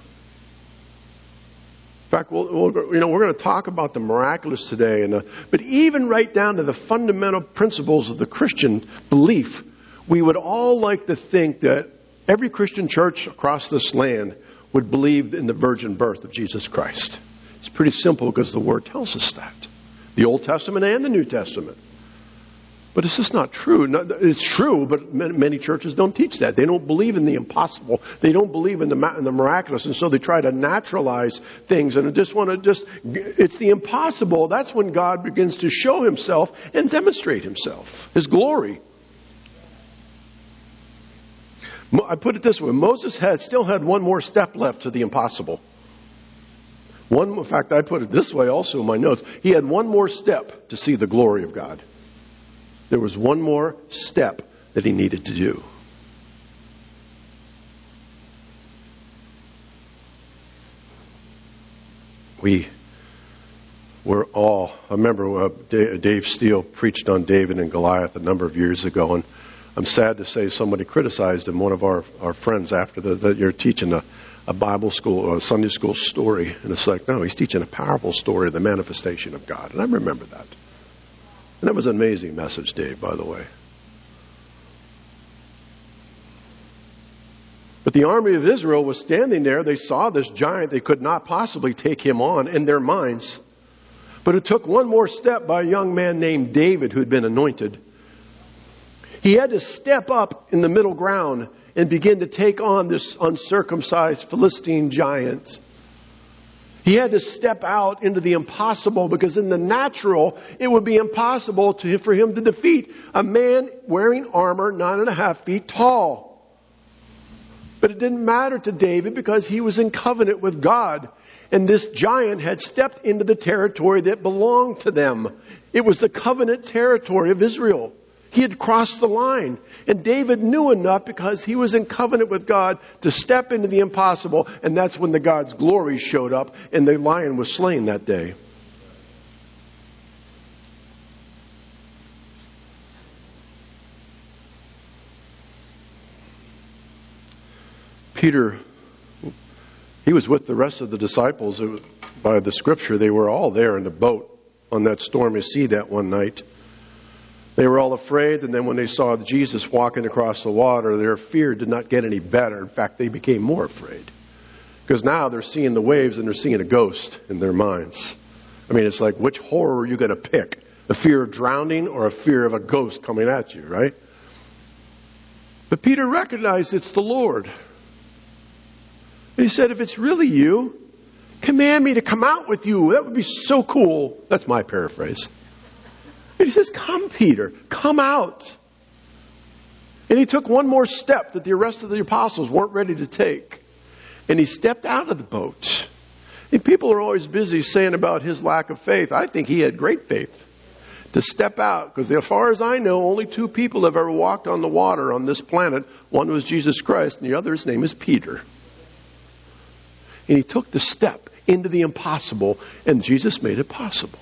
In fact, we'll, we'll, you know, we're going to talk about the miraculous today. And, uh, but even right down to the fundamental principles of the Christian belief, we would all like to think that every Christian church across this land would believe in the virgin birth of Jesus Christ. It's pretty simple because the Word tells us that. The Old Testament and the New Testament. But it's just not true. It's true, but many churches don't teach that. They don't believe in the impossible. They don't believe in the, in the miraculous. And so they try to naturalize things. And just want to just, it's the impossible. That's when God begins to show himself and demonstrate himself, his glory. I put it this way. Moses had still had one more step left to the impossible. One, in fact, I put it this way also in my notes. He had one more step to see the glory of God. There was one more step that he needed to do. We were all, I remember uh, Dave Steele preached on David and Goliath a number of years ago, and I'm sad to say somebody criticized him, one of our, our friends, after the, that you're teaching a, a Bible school or a Sunday school story. And it's like, no, he's teaching a powerful story of the manifestation of God. And I remember that. And that was an amazing message, Dave, by the way. But the army of Israel was standing there. They saw this giant. They could not possibly take him on in their minds. But it took one more step by a young man named David who had been anointed. He had to step up in the middle ground and begin to take on this uncircumcised Philistine giant. He had to step out into the impossible, because in the natural, it would be impossible to, for him to defeat a man wearing armor nine and a half feet tall. But it didn't matter to David because he was in covenant with God. And this giant had stepped into the territory that belonged to them. It was the covenant territory of Israel. He had crossed the line. And David knew enough, because he was in covenant with God, to step into the impossible. And that's when the God's glory showed up and the lion was slain that day. Peter, he was with the rest of the disciples. By the scripture, they were all there in the boat on that stormy sea that one night. They were all afraid, and then when they saw Jesus walking across the water, their fear did not get any better. In fact, they became more afraid. Because now they're seeing the waves and they're seeing a ghost in their minds. I mean, it's like, which horror are you going to pick? A fear of drowning or a fear of a ghost coming at you, right? But Peter recognized it's the Lord. And he said, if it's really you, command me to come out with you. That would be so cool. That's my paraphrase. And he says, come, Peter, come out. And he took one more step that the rest of the apostles weren't ready to take. And he stepped out of the boat. And people are always busy saying about his lack of faith. I think he had great faith to step out. Because as far as I know, only two people have ever walked on the water on this planet. One was Jesus Christ, and the other's name is Peter. And he took the step into the impossible, and Jesus made it possible.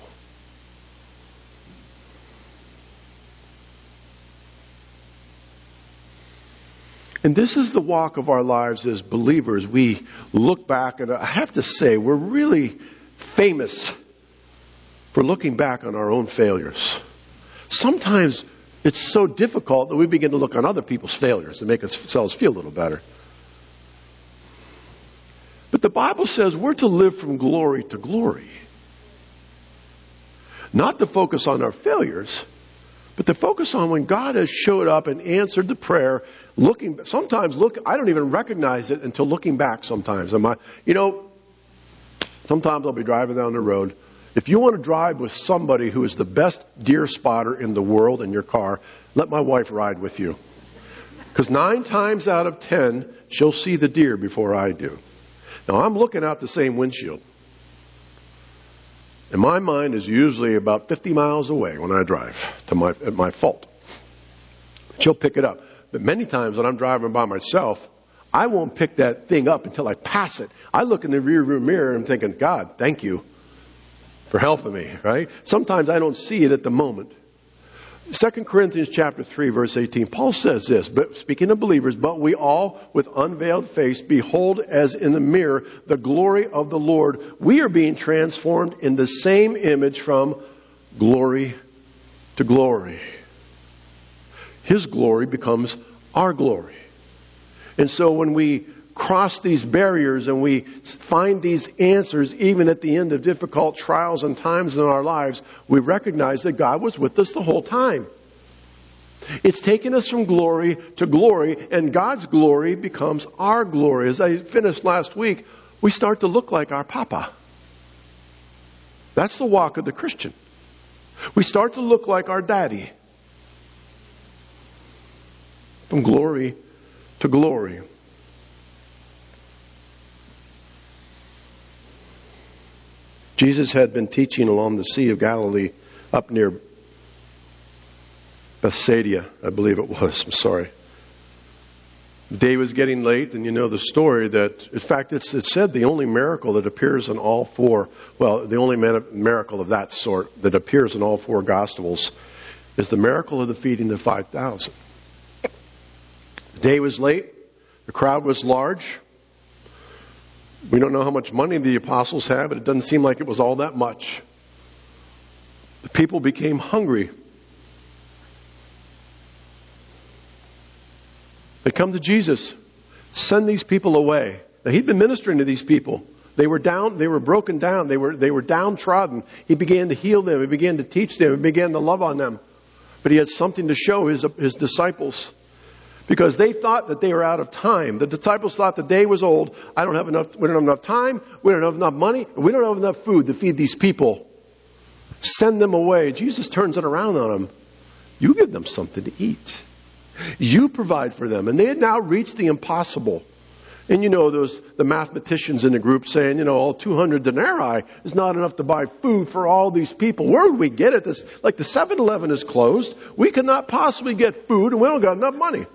And this is the walk of our lives as believers. We look back, and I have to say, we're really famous for looking back on our own failures. Sometimes it's so difficult that we begin to look on other people's failures to make ourselves feel a little better. But the Bible says we're to live from glory to glory. Not to focus on our failures, but to focus on when God has showed up and answered the prayer. Looking, sometimes look, I don't even recognize it until looking back sometimes. Am I, you know, sometimes I'll be driving down the road. If you want to drive with somebody who is the best deer spotter in the world in your car, let my wife ride with you. Because nine times out of ten, she'll see the deer before I do. Now, I'm looking out the same windshield. And my mind is usually about fifty miles away when I drive to my, at my fault. She'll pick it up. But many times when I'm driving by myself, I won't pick that thing up until I pass it. I look in the rear view mirror and I'm thinking, God, thank you for helping me, right? Sometimes I don't see it at the moment. Second Corinthians chapter three, verse eighteen, Paul says this, but speaking of believers, but we all with unveiled face behold as in a mirror the glory of the Lord. We are being transformed in the same image from glory to glory. His glory becomes our glory. And so when we cross these barriers and we find these answers, even at the end of difficult trials and times in our lives, we recognize that God was with us the whole time. It's taken us from glory to glory, and God's glory becomes our glory. As I finished last week, we start to look like our Papa. That's the walk of the Christian. We start to look like our daddy. From glory to glory. Jesus had been teaching along the Sea of Galilee up near Bethsaida, I believe it was. I'm sorry. The day was getting late, and you know the story that, in fact, it's, it said the only miracle that appears in all four, well, the only miracle of that sort that appears in all four Gospels is the miracle of the feeding of five thousand. The day was late. The crowd was large. We don't know how much money the apostles had, but it doesn't seem like it was all that much. The people became hungry. They come to Jesus. Send these people away. Now, he'd been ministering to these people. They were down, they were broken down, they were they were downtrodden. He began to heal them, he began to teach them, he began to love on them. But he had something to show his his disciples. Because they thought that they were out of time. The disciples thought the day was old. I don't have enough, we don't have enough time, we don't have enough money, we don't have enough food to feed these people. Send them away. Jesus turns it around on them. You give them something to eat. You provide for them. And they had now reached the impossible. And you know, those the mathematicians in the group saying, you know, all two hundred denarii is not enough to buy food for all these people. Where would we get it? This, like the seven eleven is closed. We could not possibly get food and we don't got enough money.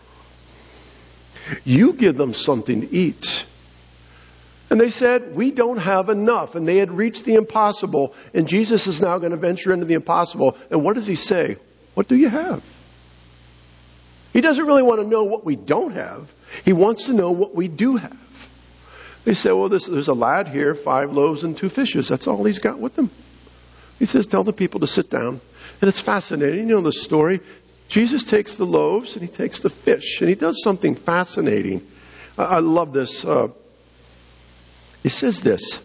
You give them something to eat. And they said, we don't have enough. And they had reached the impossible. And Jesus is now going to venture into the impossible. And what does he say? What do you have? He doesn't really want to know what we don't have. He wants to know what we do have. They say, well, this, there's a lad here, five loaves and two fishes. That's all he's got with him. He says, tell the people to sit down. And it's fascinating. You know the story. Jesus takes the loaves and he takes the fish and he does something fascinating. I, I love this. Uh, he says this.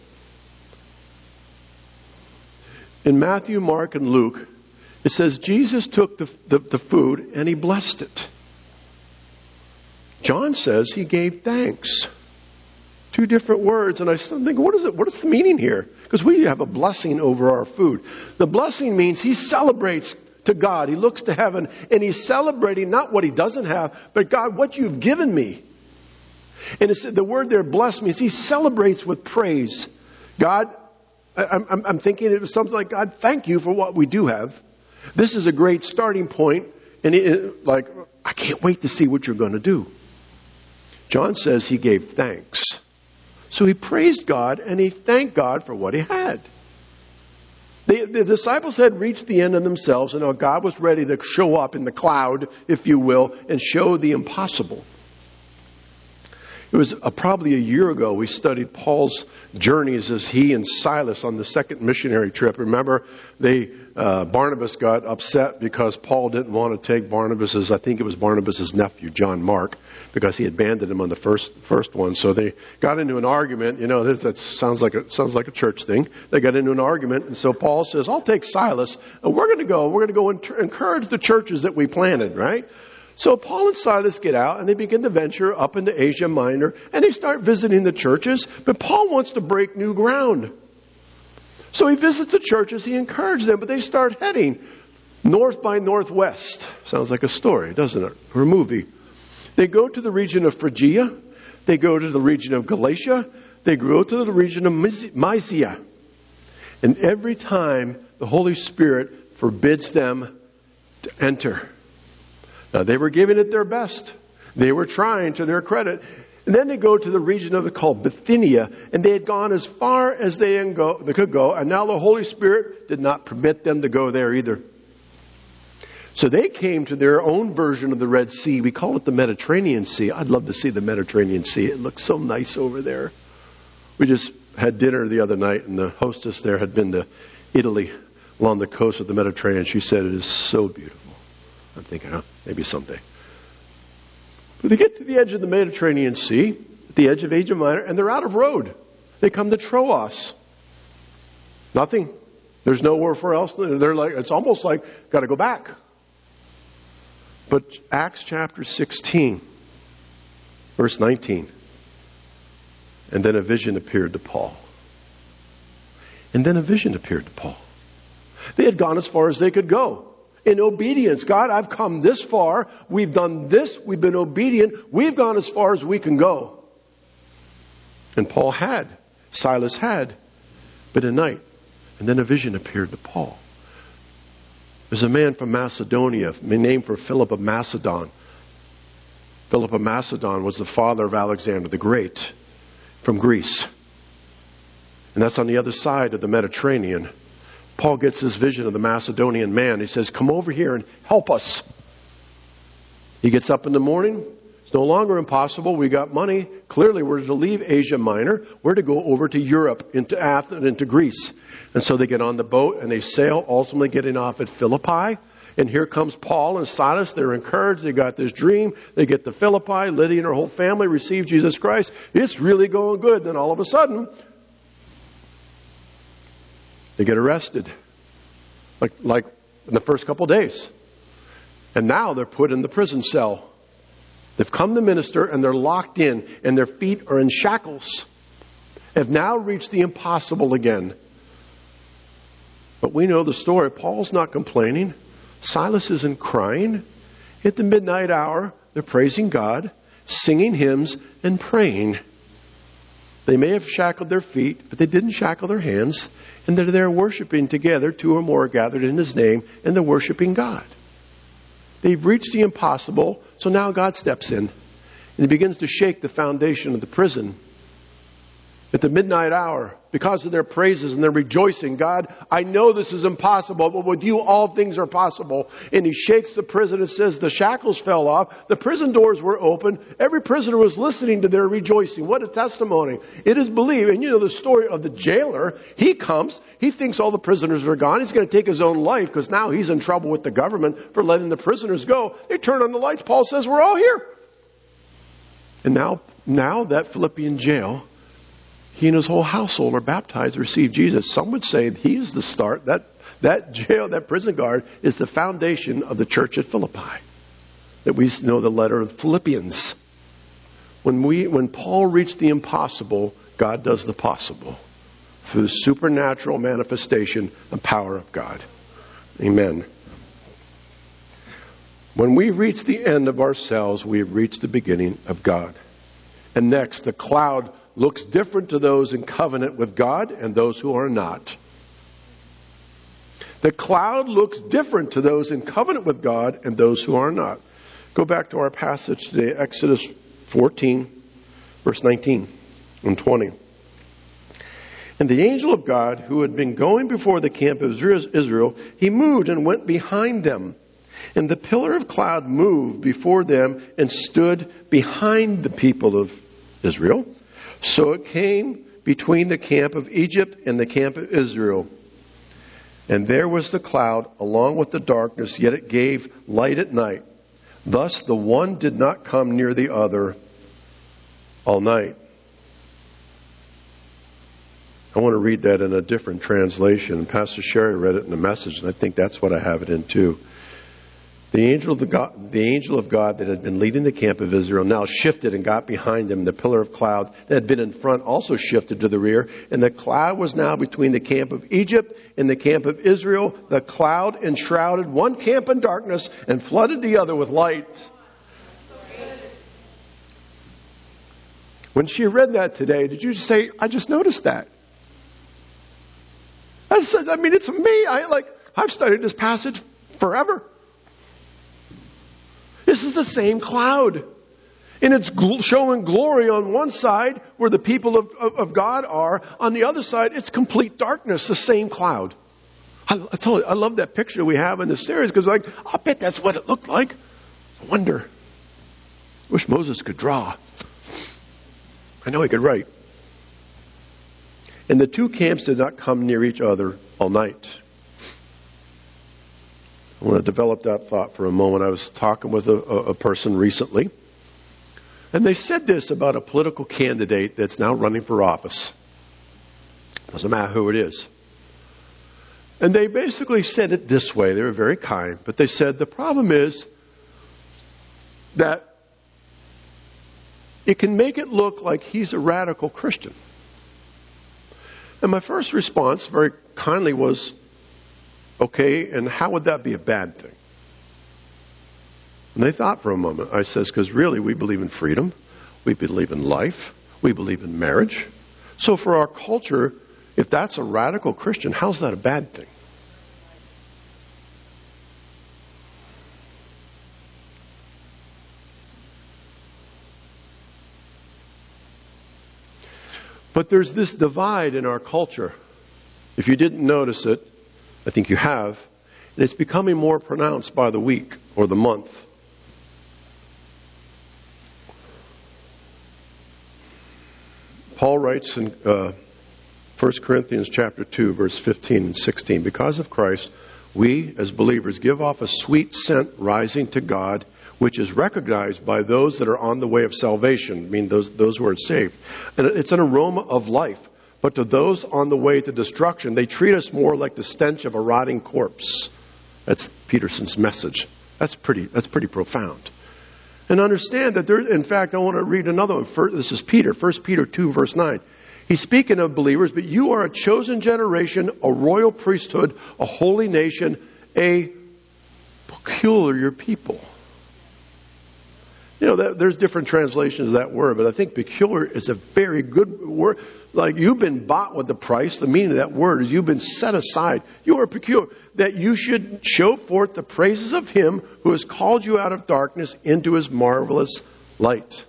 In Matthew, Mark, and Luke, it says Jesus took the, the, the food and he blessed it. John says he gave thanks. Two different words. And I started thinking, what is it? What is the meaning here? Because we have a blessing over our food. The blessing means he celebrates to God. He looks to heaven and he's celebrating not what he doesn't have, but God, what you've given me. And it's, the word there, blessed, means he celebrates with praise. God, I'm, I'm, I'm thinking it was something like, God, thank you for what we do have. This is a great starting point. And it, like, I can't wait to see what you're going to do. John says he gave thanks. So he praised God and he thanked God for what he had. The, the disciples had reached the end of themselves, and now God was ready to show up in the cloud, if you will, and show the impossible. It was uh, probably a year ago we studied Paul's journeys as he and Silas on the second missionary trip. Remember, they uh, Barnabas got upset because Paul didn't want to take Barnabas's, I think it was Barnabas's nephew, John Mark, because he abandoned him on the first first one. So they got into an argument. You know, that, that sounds like a sounds like a church thing. They got into an argument, and so Paul says, "I'll take Silas, and we're going to go. We're going to go and t- encourage the churches that we planted." Right? So Paul and Silas get out and they begin to venture up into Asia Minor and they start visiting the churches. But Paul wants to break new ground. So he visits the churches, he encourages them, but they start heading north by northwest. Sounds like a story, doesn't it? Or a movie. They go to the region of Phrygia. They go to the region of Galatia. They go to the region of Mysia. And every time the Holy Spirit forbids them to enter. Now, they were giving it their best. They were trying to their credit. And then they go to the region of the called Bithynia, and they had gone as far as they, go, they could go, and now the Holy Spirit did not permit them to go there either. So they came to their own version of the Red Sea. We call it the Mediterranean Sea. I'd love to see the Mediterranean Sea. It looks so nice over there. We just had dinner the other night, and the hostess there had been to Italy along the coast of the Mediterranean. She said it is so beautiful. I'm thinking, oh, maybe someday. But they get to the edge of the Mediterranean Sea, at the edge of Asia Minor, and they're out of road. They come to Troas. Nothing. There's nowhere for else. They're like, it's almost like, got to go back. But Acts chapter sixteen, verse nineteen. And then a vision appeared to Paul. And then a vision appeared to Paul. They had gone as far as they could go. In obedience. God, I've come this far. We've done this. We've been obedient. We've gone as far as we can go. And Paul had. Silas had. But at night. And then a vision appeared to Paul. There's a man from Macedonia, named for Philip of Macedon. Philip of Macedon was the father of Alexander the Great from Greece. And that's on the other side of the Mediterranean. Paul gets this vision of the Macedonian man. He says, come over here and help us. He gets up in the morning. It's no longer impossible. We got money. Clearly, we're to leave Asia Minor. We're to go over to Europe, into Athens, into Greece. And so they get on the boat and they sail, ultimately getting off at Philippi. And here comes Paul and Silas. They're encouraged. They got this dream. They get to Philippi. Lydia and her whole family receive Jesus Christ. It's really going good. Then all of a sudden, they get arrested, like like in the first couple of days. And now they're put in the prison cell. They've come to minister and they're locked in and their feet are in shackles. Have now reached the impossible again. But we know the story. Paul's not complaining. Silas isn't crying. At the midnight hour, they're praising God, singing hymns, and praying. They may have shackled their feet, but they didn't shackle their hands. And they're there worshiping together, two or more gathered in his name, and they're worshiping God. They've reached the impossible, so now God steps in. And he begins to shake the foundation of the prison. At the midnight hour, because of their praises and their rejoicing, God, I know this is impossible, but with you all things are possible. And he shakes the prison and says the shackles fell off, the prison doors were open, every prisoner was listening to their rejoicing. What a testimony. It is believed. And you know the story of the jailer. He comes, he thinks all the prisoners are gone. He's going to take his own life because now he's in trouble with the government for letting the prisoners go. They turn on the lights. Paul says, we're all here. And now, now that Philippian jail, he and his whole household are baptized, receive Jesus. Some would say he is the start. That that jail, that prison guard, is the foundation of the church at Philippi. That we know the letter of Philippians. When we, when Paul reached the impossible, God does the possible through the supernatural manifestation and power of God. Amen. When we reach the end of ourselves, we have reached the beginning of God. And next, the cloud looks different to those in covenant with God and those who are not. The cloud looks different to those in covenant with God and those who are not. Go back to our passage today, Exodus fourteen, verse nineteen. and twenty. And the angel of God, who had been going before the camp of Israel, he moved and went behind them. And the pillar of cloud moved before them and stood behind the people of Israel. So it came between the camp of Egypt and the camp of Israel. And there was the cloud along with the darkness, yet it gave light at night. Thus the one did not come near the other all night. I want to read that in a different translation. Pastor Sherry read it in the Message, and I think that's what I have it in too. The angel of the God, the angel of God that had been leading the camp of Israel now shifted and got behind him. The pillar of cloud that had been in front also shifted to the rear. And the cloud was now between the camp of Egypt and the camp of Israel. The cloud enshrouded one camp in darkness and flooded the other with light. When she read that today, did you say, I just noticed that? I mean, it's me. I like I've studied this passage forever. This is the same cloud. And it's gl- showing glory on one side where the people of, of, of God are. On the other side, it's complete darkness, the same cloud. I, I, tell you, I love that picture we have in the series because like, I bet that's what it looked like. I wonder. I wish Moses could draw. I know he could write. And the two camps did not come near each other all night. I want to develop that thought for a moment. I was talking with a, a person recently, and they said this about a political candidate that's now running for office. Doesn't matter who it is. And they basically said it this way. They were very kind, but they said the problem is that it can make it look like he's a radical Christian. And my first response, very kindly, was, okay, and how would that be a bad thing? And they thought for a moment. I says, because really we believe in freedom. We believe in life. We believe in marriage. So for our culture, if that's a radical Christian, how's that a bad thing? But there's this divide in our culture. If you didn't notice it, I think you have, and it's becoming more pronounced by the week or the month. Paul writes in uh, First Corinthians chapter two, verse fifteen and sixteen, because of Christ, we as believers give off a sweet scent rising to God, which is recognized by those that are on the way of salvation, I mean those, those who are saved. And it's an aroma of life. But to those on the way to destruction, they treat us more like the stench of a rotting corpse. That's Peterson's message. That's pretty, that's pretty profound. And understand that there, in fact, I want to read another one. First, this is Peter, First Peter two, verse nine. He's speaking of believers, but you are a chosen generation, a royal priesthood, a holy nation, a peculiar people. You know, that, there's different translations of that word, but I think peculiar is a very good word. Like you've been bought with the price. The meaning of that word is you've been set aside. You are peculiar. That you should show forth the praises of Him who has called you out of darkness into His marvelous light.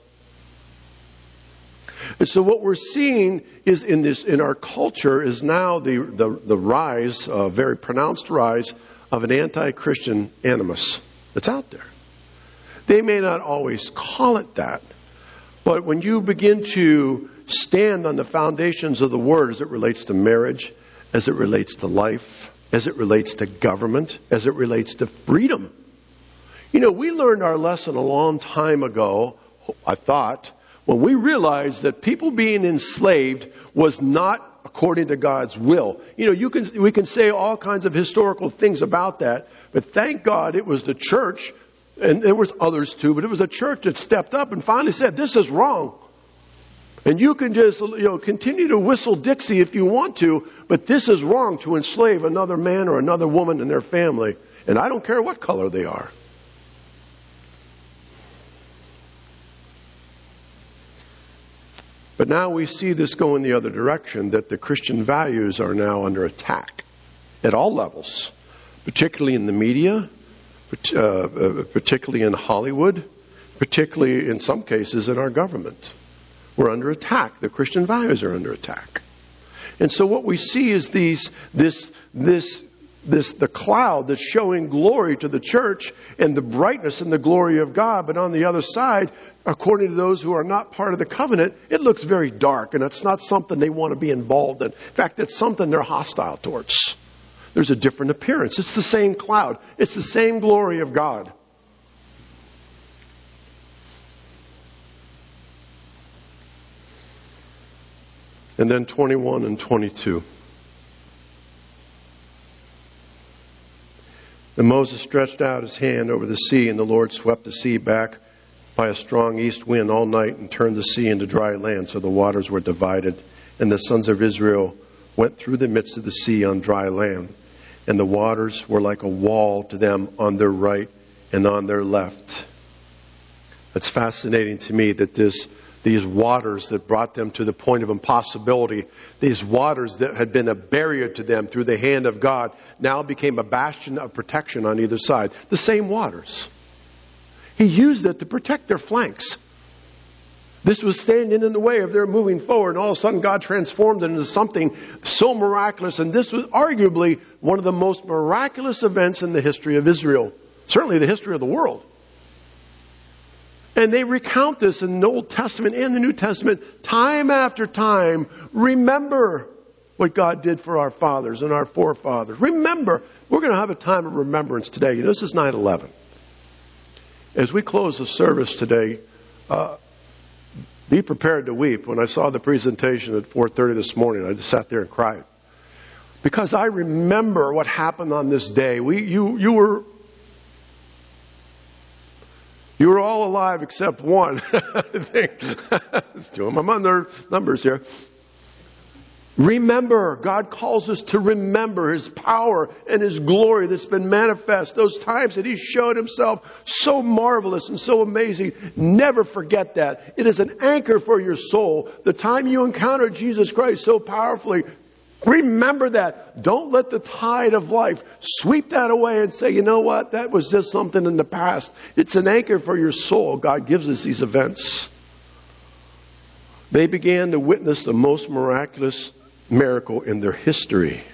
And so what we're seeing is in this, in our culture is now the, the, the rise, a very pronounced rise of an anti-Christian animus that's out there. They may not always call it that, but when you begin to stand on the foundations of the Word as it relates to marriage, as it relates to life, as it relates to government, as it relates to freedom. You know, we learned our lesson a long time ago, I thought, when we realized that people being enslaved was not according to God's will. You know, you can we can say all kinds of historical things about that, but thank God it was the church. And there was others too, but it was a church that stepped up and finally said, this is wrong. And you can just, you know, continue to whistle Dixie if you want to, but this is wrong to enslave another man or another woman in their family. And I don't care what color they are. But now we see this go in the other direction, that the Christian values are now under attack at all levels, particularly in the media, Uh, particularly in Hollywood, particularly in some cases in our government. We're under attack. The Christian values are under attack. And so what we see is these, this, this, this, the cloud that's showing glory to the church and the brightness and the glory of God. But on the other side, according to those who are not part of the covenant, it looks very dark, and it's not something they want to be involved in. In fact, it's something they're hostile towards. There's a different appearance. It's the same cloud. It's the same glory of God. And then twenty-one and twenty-two. And Moses stretched out his hand over the sea, and the Lord swept the sea back by a strong east wind all night and turned the sea into dry land, so the waters were divided. And the sons of Israel went through the midst of the sea on dry land. And the waters were like a wall to them on their right and on their left. It's fascinating to me that this These waters that brought them to the point of impossibility, these waters that had been a barrier to them through the hand of God, now became a bastion of protection on either side. The same waters. He used it to protect their flanks. This was standing in the way of their moving forward, and all of a sudden God transformed it into something so miraculous. And this was arguably one of the most miraculous events in the history of Israel. Certainly the history of the world. And they recount this in the Old Testament and the New Testament time after time. Remember what God did for our fathers and our forefathers. Remember. We're going to have a time of remembrance today. You know, this is nine eleven. As we close the service today, uh, be prepared to weep. When I saw the presentation at four thirty this morning, I just sat there and cried. Because I remember what happened on this day. We, you, you were... You were all alive except one. I think. It's doing my mother numbers here. Remember. God calls us to remember His power and His glory that's been manifest. Those times that He showed Himself so marvelous and so amazing. Never forget that. It is an anchor for your soul. The time you encounter Jesus Christ so powerfully, remember that. Don't let the tide of life sweep that away and say, you know what, that was just something in the past. It's an anchor for your soul. God gives us these events. They began to witness the most miraculous miracle in their history.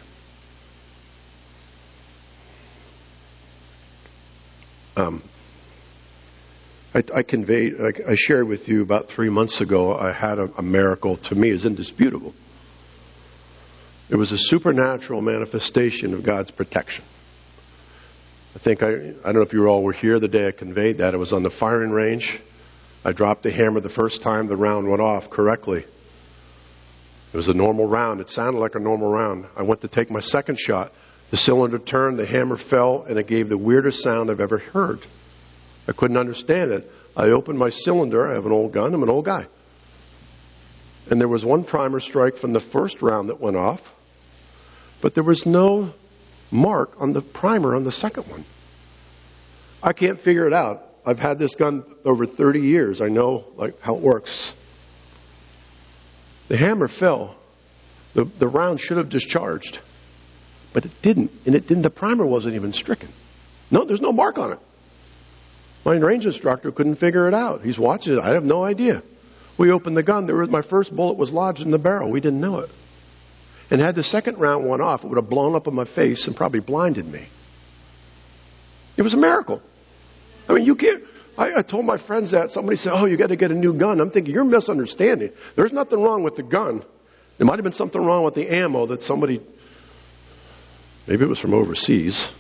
Um, I, I conveyed, I, I shared with you about three months ago, I had a, a miracle to me is indisputable. It was a supernatural manifestation of God's protection. I think, I, I don't know if you all were here the day I conveyed that. It was on the firing range. I dropped the hammer the first time the round went off correctly. It was a normal round. It sounded like a normal round. I went to take my second shot. The cylinder turned, the hammer fell, and it gave the weirdest sound I've ever heard. I couldn't understand it. I opened my cylinder. I have an old gun. I'm an old guy. And there was one primer strike from the first round that went off. But there was no mark on the primer on the second one. I can't figure it out. I've had this gun over thirty years. I know like how it works. The hammer fell. The, the round should have discharged. But it didn't. And it didn't. The primer wasn't even stricken. No, there's no mark on it. My range instructor couldn't figure it out. He's watching it. I have no idea. We opened the gun. There was my first bullet was lodged in the barrel. We didn't know it. And had the second round went off, it would have blown up in my face and probably blinded me. It was a miracle. I mean, you can't... I, I told my friends that. Somebody said, oh, you got to get a new gun. I'm thinking, you're misunderstanding. There's nothing wrong with the gun. There might have been something wrong with the ammo that somebody... Maybe it was from overseas.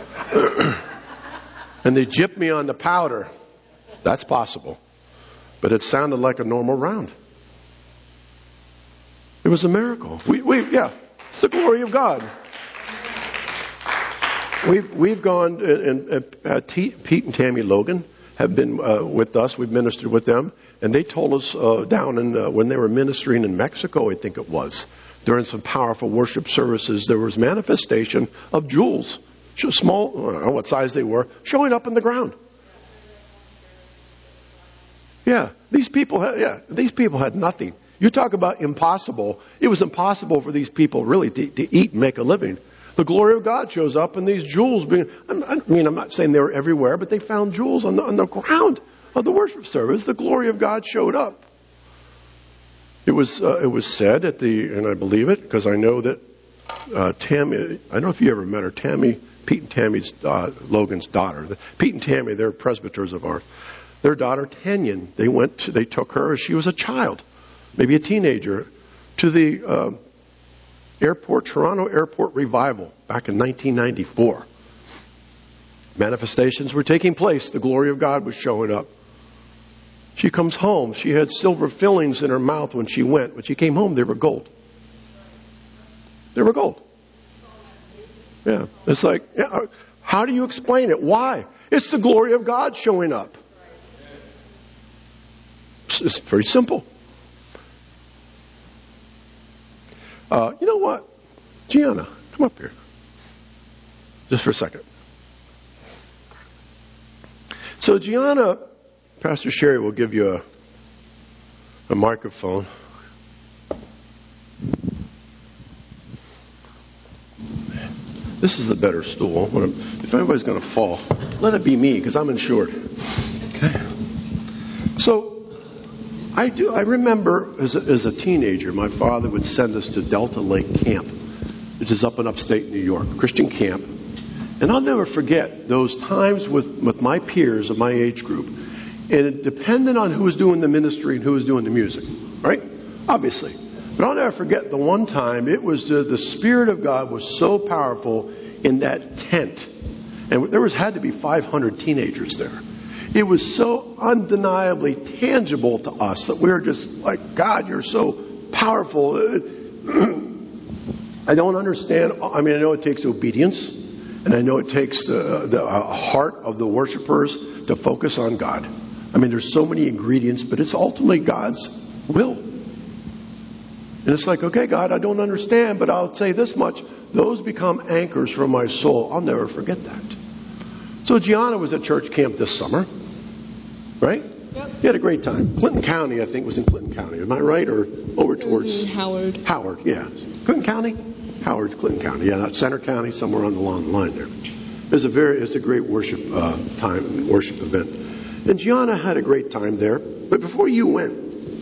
And they gypped me on the powder. That's possible. But it sounded like a normal round. It was a miracle. We, we, yeah, it's the glory of God. We've we've gone, and, and uh, T, Pete and Tammy Logan have been uh, with us. We've ministered with them, and they told us uh, down in uh, when they were ministering in Mexico, I think it was, during some powerful worship services, there was manifestation of jewels, just small, I don't know what size they were, showing up in the ground. Yeah, these people had, yeah, these people had nothing. You talk about impossible. It was impossible for these people really to, to eat and make a living. The glory of God shows up and these jewels being, I mean, I'm not saying they were everywhere, but they found jewels on the, on the ground of the worship service. The glory of God showed up. It was uh, it was said at the, and I believe it because I know that uh, Tammy. I don't know if you ever met her, Tammy, Pete and Tammy's uh, Logan's daughter. The, Pete and Tammy, they're presbyters of ours. Their daughter Tanyan, they went. To, they took her as she was a child, maybe a teenager, to the uh, airport Toronto Airport revival back in nineteen ninety-four. Manifestations were taking place. The glory of God was showing up. She comes home. She had silver fillings in her mouth when she went. When she came home, they were gold. They were gold. Yeah. It's like, yeah, how do you explain it? Why? It's the glory of God showing up. It's very simple. Uh, you know what? Gianna, come up here. Just for a second. So Gianna, Pastor Sherry will give you a, a microphone. This is the better stool. If anybody's going to fall, let it be me because I'm insured. Okay. So I do. I remember as a, as a teenager, my father would send us to Delta Lake Camp, which is up in upstate New York, Christian camp. And I'll never forget those times with, with my peers of my age group. And it depended on who was doing the ministry and who was doing the music, right? Obviously. But I'll never forget the one time it was just, the Spirit of God was so powerful in that tent. And there was had to be five hundred teenagers there. It was so undeniably tangible to us that we were just like, God, you're so powerful. I don't understand. I mean, I know it takes obedience. And I know it takes the, the heart of the worshipers to focus on God. I mean, there's so many ingredients, but it's ultimately God's will. And it's like, okay, God, I don't understand, but I'll say this much. Those become anchors for my soul. I'll never forget that. So Gianna was at church camp this summer, right? Yep. You had a great time. Clinton County, I think, was in Clinton County. Am I right? Or over it towards... was in Howard. Howard, yeah. Clinton County? Howard's Clinton County. Yeah, not Center County, somewhere on the long line there. It was a very, it's a great worship uh, time, worship event. And Gianna had a great time there. But before you went,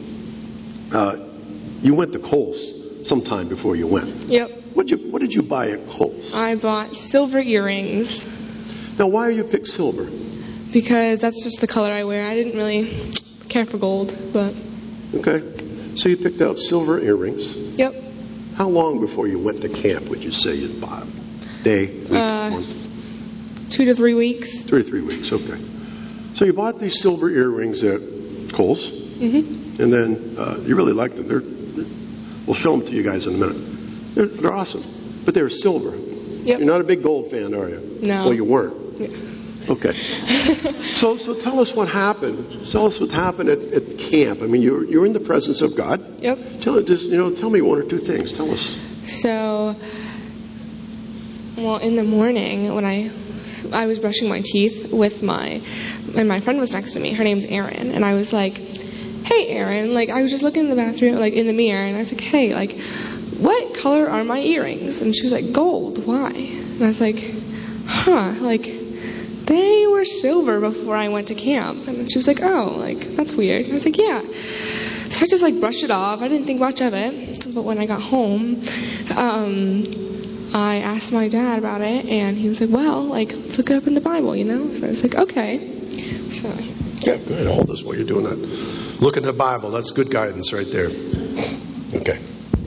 uh, you went to Kohl's sometime before you went. Yep. What did you What did you buy at Kohl's? I bought silver earrings. Now, why you pick silver? Because that's just the color I wear. I didn't really care for gold, but... Okay. So you picked out silver earrings. Yep. How long before you went to camp would you say you bought? Day, week, uh, month? Two to three weeks. Two to three weeks, okay. So you bought these silver earrings at Kohl's, mm-hmm. and then uh, you really liked them. They're, we'll show them to you guys in a minute. They're, they're awesome, but they're silver. Yep. You're not a big gold fan, are you? No. Well, you weren't. Yeah. Okay. so so tell us what happened. Tell us what happened at, at camp. I mean, you're you're in the presence of God. Yep. Tell just you know tell me one or two things. Tell us. So, well, in the morning when I I was brushing my teeth with my and my friend was next to me. Her name's Erin, and I was like, "Hey, Erin." Like I was just looking in the bathroom, like in the mirror, and I was like, "Hey, like, what color are my earrings?" And she was like, "Gold. Why?" And I was like, "Huh, like." They were silver before I went to camp. And she was like, oh, like, that's weird. And I was like, yeah. So I just, like, brushed it off. I didn't think much of it. But when I got home, um, I asked my dad about it. And he was like, well, like, let's look it up in the Bible, you know? So I was like, okay. So. Yeah, good. Hold this while you're doing that. Look in the Bible. That's good guidance right there. Okay.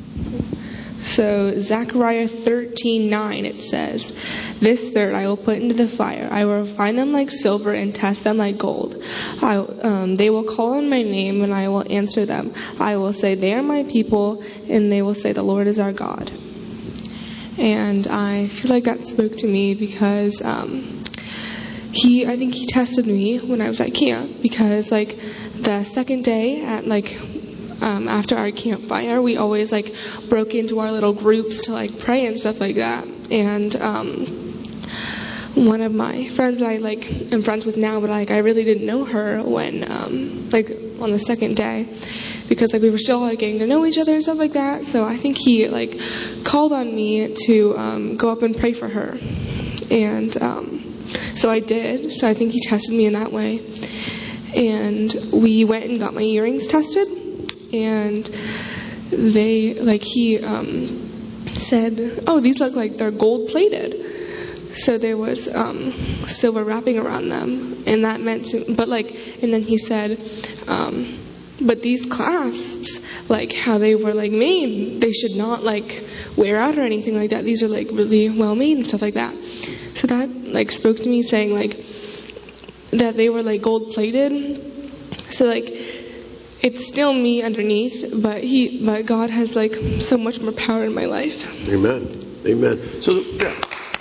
So Zechariah thirteen nine, it says, this third I will put into the fire. I will refine them like silver and test them like gold. I, um, they will call on my name and I will answer them. I will say, they are my people, and they will say, the Lord is our God. And I feel like that spoke to me because um, he, I think he tested me when I was at camp, because like the second day at like Um, after our campfire, we always like broke into our little groups to like pray and stuff like that. And um, one of my friends that I like am friends with now, but like I really didn't know her when um, like on the second day, because like we were still like getting to know each other and stuff like that. So I think he like called on me to um, go up and pray for her, and um, so I did. So I think he tested me in that way, and we went and got my earrings tested. and they, like, he um, said, oh, these look like they're gold plated. So there was um, silver wrapping around them, and that meant, to, but like, and then he said, um, but these clasps, like how they were like made, they should not like wear out or anything like that. These are like really well made and stuff like that. So that like spoke to me, saying like that they were like gold plated. So like it's still me underneath, but he, but God has like so much more power in my life. Amen. Amen. So yeah.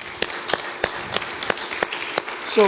So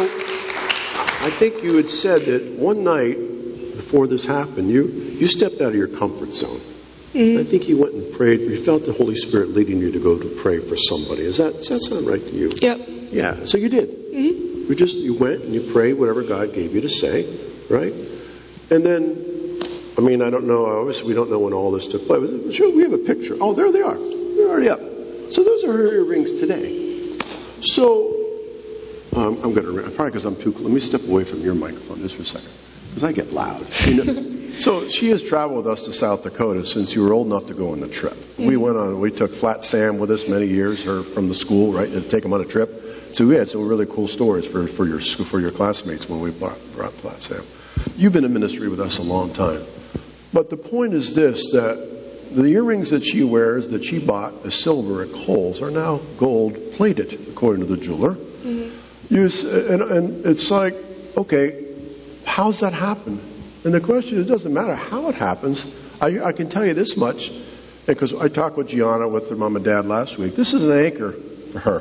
I think you had said that one night before this happened, you you stepped out of your comfort zone. Mm-hmm. I think you went and prayed. You felt the Holy Spirit leading you to go to pray for somebody. Is that does that sound right to you? Yep. Yeah. So you did. Mm-hmm. You just you went and you prayed whatever God gave you to say, right? And then, I mean, I don't know. Obviously, we don't know when all this took place. Sure, we have a picture. Oh, there they are. They're already up. So those are her earrings today. So um, I'm going to probably because I'm too. Let me step away from your microphone just for a second because I get loud. You know? So she has traveled with us to South Dakota since you were old enough to go on the trip. Mm-hmm. We went on. We took Flat Sam with us many years, her from the school, right, to take them on a trip. So we had some really cool stories for, for your for your classmates when we brought, brought Flat Sam. You've been in ministry with us a long time. But the point is this, that the earrings that she wears, that she bought as silver at Kohl's, are now gold plated, according to the jeweler. Mm-hmm. You, and, and it's like, okay, how's that happen? And the question is, it doesn't matter how it happens. I, I can tell you this much, because I talked with Gianna, with her mom and dad last week. This is an anchor for her.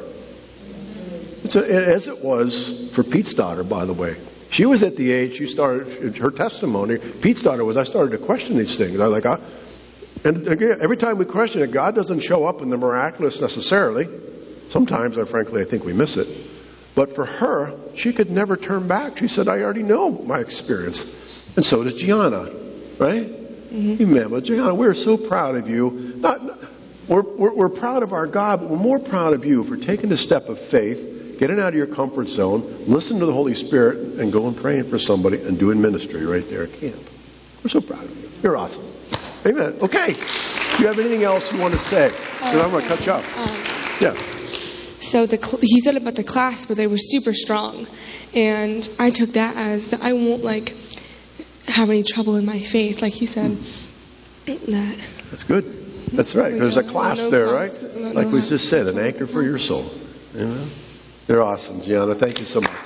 It's a, as it was for Pete's daughter, by the way. She was at the age, she started, her testimony, Pete's daughter was, I started to question these things. I was like, I, and again, every time we question it, God doesn't show up in the miraculous necessarily. Sometimes, I frankly, I think we miss it. But for her, she could never turn back. She said, I already know my experience. And so does Gianna, right? Mm-hmm. Amen. But Gianna, we're so proud of you. Not, we're, we're, we're proud of our God, but we're more proud of you for taking the step of faith, getting out of your comfort zone, listen to the Holy Spirit, and go and praying for somebody and doing ministry right there at camp. We're so proud of you. You're awesome. Amen. Okay. Do you have anything else you want to say? Um, I'm going to cut you off. Um, yeah. So the cl- he said about the class, but they were super strong. And I took that as that I won't like have any trouble in my faith, like he said. Mm. That. That's good. That's right. There's a clasp no there, clasp, right? No, like no we just said, an anchor for your soul. Amen. You're awesome, Gianna. Thank you so much.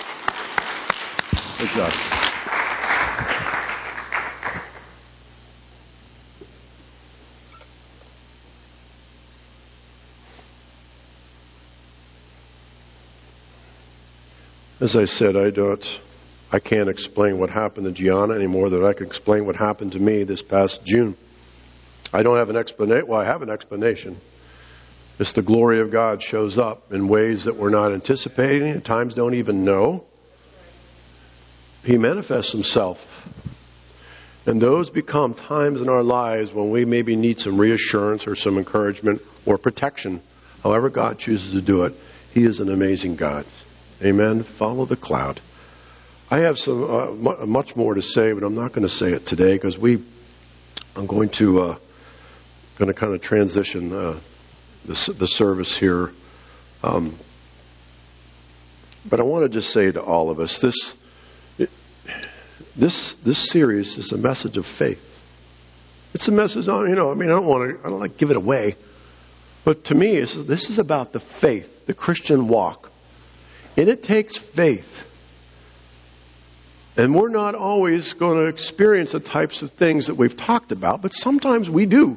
Good job. As I said, I don't, I can't explain what happened to Gianna any more than I can explain what happened to me this past June. I don't have an explanation. Well, I have an explanation. It's the glory of God shows up in ways that we're not anticipating, at times don't even know. He manifests himself. And those become times in our lives when we maybe need some reassurance or some encouragement or protection. However God chooses to do it, He is an amazing God. Amen. Follow the cloud. I have some uh, much more to say, but I'm not going to say it today because we. I'm going to uh, going to kind of transition uh, the, the service here. Um, but I want to just say to all of us, this it, this this series is a message of faith. It's a message on, you know, I mean, I don't want to, I don't like to give it away, but to me, this is, this is about the faith, the Christian walk. And it takes faith. And we're not always going to experience the types of things that we've talked about, but sometimes we do.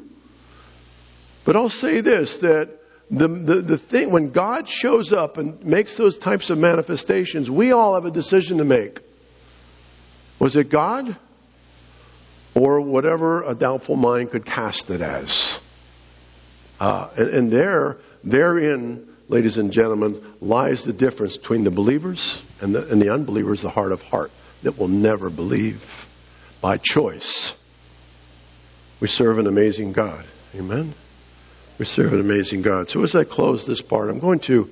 But I'll say this, that the, the, the thing, when God shows up and makes those types of manifestations, we all have a decision to make. Was it God? Or whatever a doubtful mind could cast it as. Uh, and, and there, therein, ladies and gentlemen, lies the difference between the believers and the, and the unbelievers, the heart of heart, that will never believe by choice. We serve an amazing God. Amen? We serve an amazing God. So as I close this part, I'm going to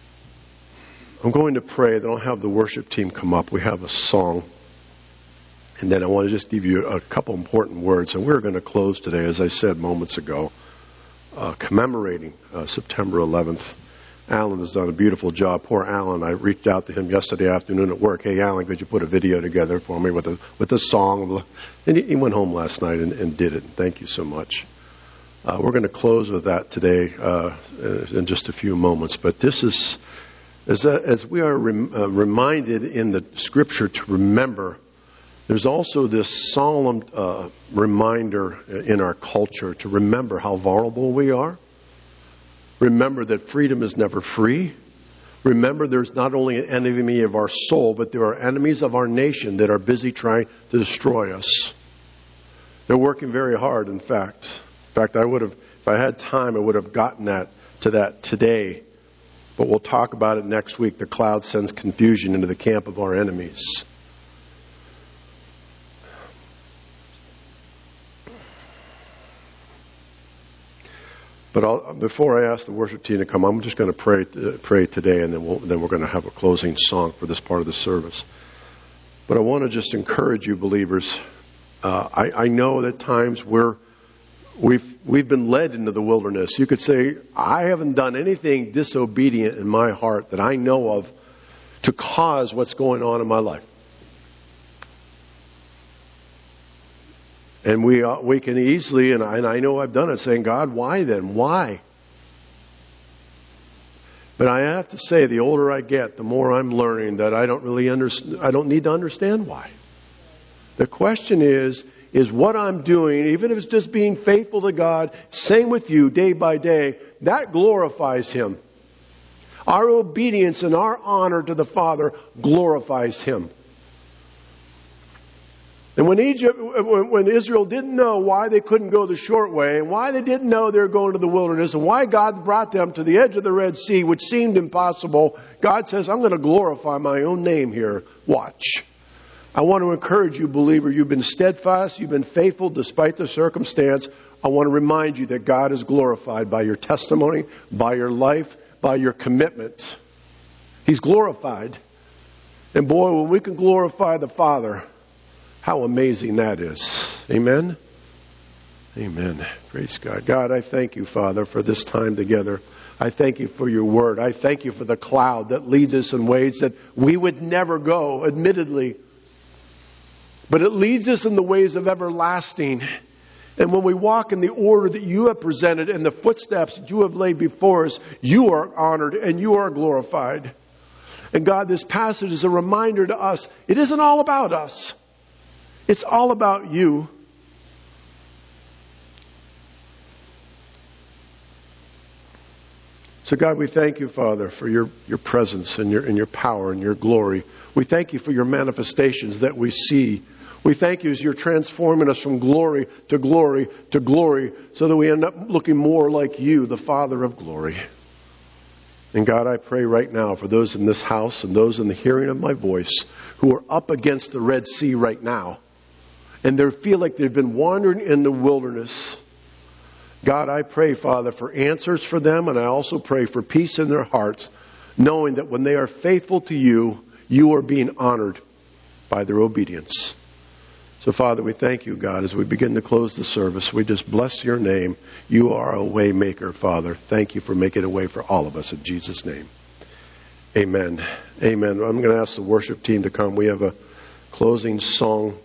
I'm going to pray. Then I'll have the worship team come up. We have a song. And then I want to just give you a couple important words. And we're going to close today, as I said moments ago, uh, commemorating uh, September eleventh. Alan has done a beautiful job. Poor Alan. I reached out to him yesterday afternoon at work. Hey, Alan, could you put a video together for me with a with a song? And he, he went home last night and, and did it. Thank you so much. Uh, we're going to close with that today uh, in just a few moments. But this is, as, a, as we are rem, uh, reminded in the Scripture to remember, there's also this solemn uh, reminder in our culture to remember how vulnerable we are. Remember that freedom is never free. Remember there's not only an enemy of our soul, but there are enemies of our nation that are busy trying to destroy us. They're working very hard, in fact. In fact, I would have, if I had time, I would have gotten that to that today. But we'll talk about it next week. The cloud sends confusion into the camp of our enemies. But I'll, before I ask the worship team to come, I'm just going to pray uh, pray today, and then we'll, then we're going to have a closing song for this part of the service. But I want to just encourage you, believers. Uh, I, I know that times we're we've we've been led into the wilderness. You could say, I haven't done anything disobedient in my heart that I know of to cause what's going on in my life. And we uh, we can easily, and I, and I know I've done it, saying, God, why then? Why? But I have to say, the older I get, the more I'm learning that I don't really understand. I don't need to understand why. The question is, is what I'm doing, even if it's just being faithful to God, same with you day by day, that glorifies Him. Our obedience and our honor to the Father glorifies Him. And when Egypt, when Israel didn't know why they couldn't go the short way, and why they didn't know they were going to the wilderness, and why God brought them to the edge of the Red Sea, which seemed impossible, God says, I'm going to glorify my own name here. Watch. I want to encourage you, believer, you've been steadfast, you've been faithful despite the circumstance. I want to remind you that God is glorified by your testimony, by your life, by your commitment. He's glorified. And boy, when we can glorify the Father, how amazing that is. Amen? Amen. Praise God. God, I thank you, Father, for this time together. I thank you for your word. I thank you for the cloud that leads us in ways that we would never go, admittedly. But it leads us in the ways of everlasting. And when we walk in the order that you have presented and the footsteps that you have laid before us, you are honored and you are glorified. And God, this passage is a reminder to us, it isn't all about us. It's all about you. So God, we thank you, Father, for your, your presence and your, and your power and your glory. We thank you for your manifestations that we see. We thank you as you're transforming us from glory to glory to glory so that we end up looking more like you, the Father of glory. And God, I pray right now for those in this house and those in the hearing of my voice who are up against the Red Sea right now. And they feel like they've been wandering in the wilderness. God, I pray, Father, for answers for them. And I also pray for peace in their hearts, knowing that when they are faithful to you, you are being honored by their obedience. So, Father, we thank you, God, as we begin to close the service. We just bless your name. You are a way maker, Father. Thank you for making a way for all of us in Jesus' name. Amen. Amen. I'm going to ask the worship team to come. We have a closing song.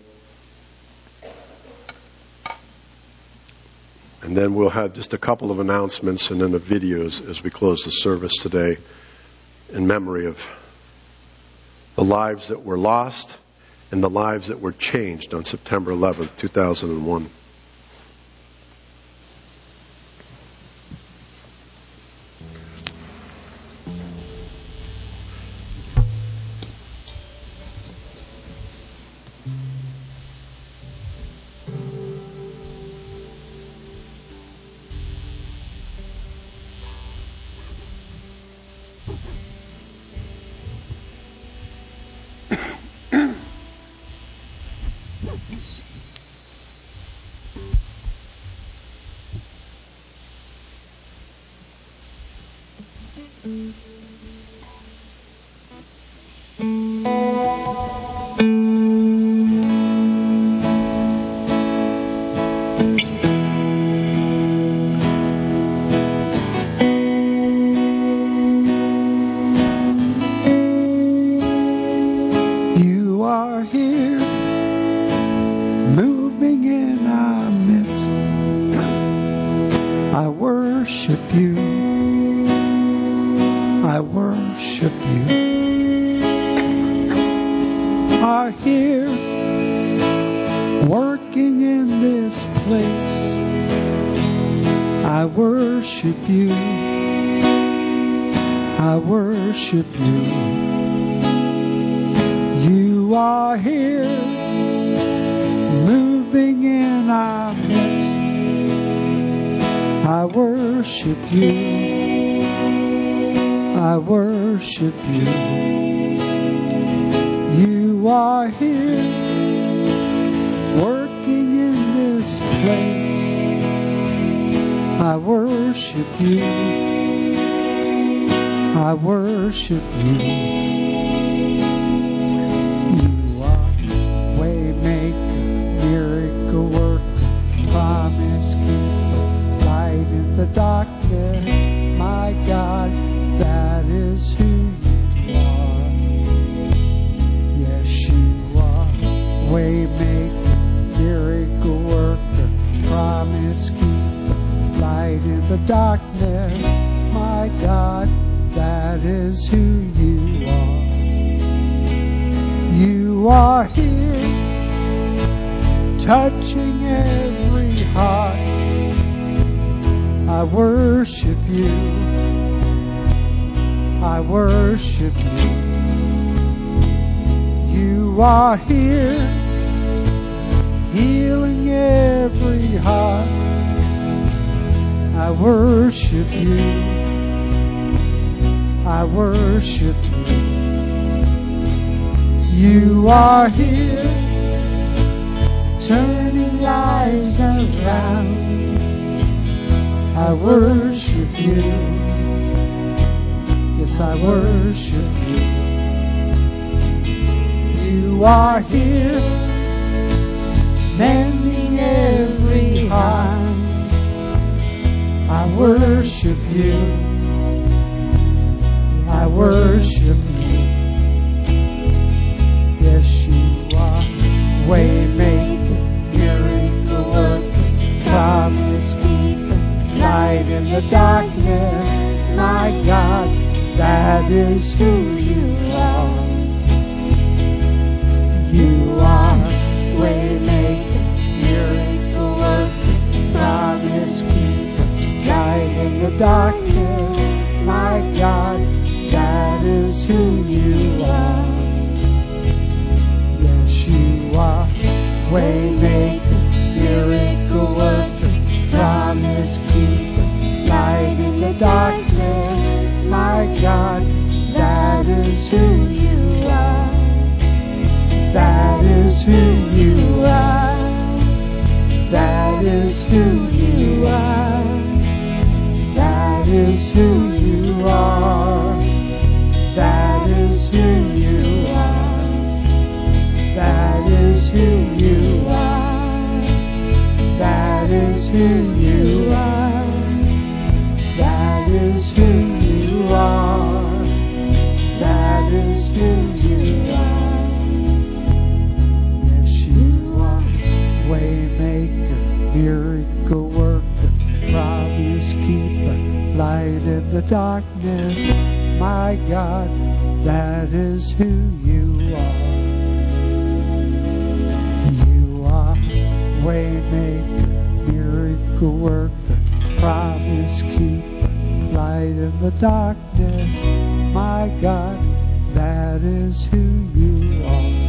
And then we'll have just a couple of announcements and then the videos as we close the service today in memory of the lives that were lost and the lives that were changed on September eleventh, two thousand one. here, moving in our midst. I worship you. I worship you. Are here, working in this place. I worship you. I worship you. You are here, moving in our midst. I worship you. I worship you. You are here, working in this place. I worship you. I worship you. You are waymaker, miracle worker, promise keeper, light in the darkness. My God, that is who you are. Yes, you are waymaker, miracle worker, promise keeper, light in the darkness. My God, that is who you are. You are here, touching every heart. I worship you. I worship you. You are here, healing every heart. I worship you. I worship you. You are here, turning lives around. I worship you. Yes, I worship you. You are here, mending every heart. I worship you. I worship you. Yes, you are waymaker, miracle worker, promise keeper, light in the darkness. My God, that is who you are. You are waymaker, miracle worker, promise keeper, light in the darkness. My God, that is who you are. Yes, you are waymaker, miracle worker, promise keeper, light in the darkness. My God, that is who you are. That is who you are. That is who you are. That is who you are. That is who you are. That is who you are. That is who you are. That is who you are. That is who you are. Yes, you are waymaker, miracle worker, promise keeper, light in the darkness. My God, that is who you are. You are waymaker, miracle worker, promise keeper, light in the darkness. My God, that is who you are.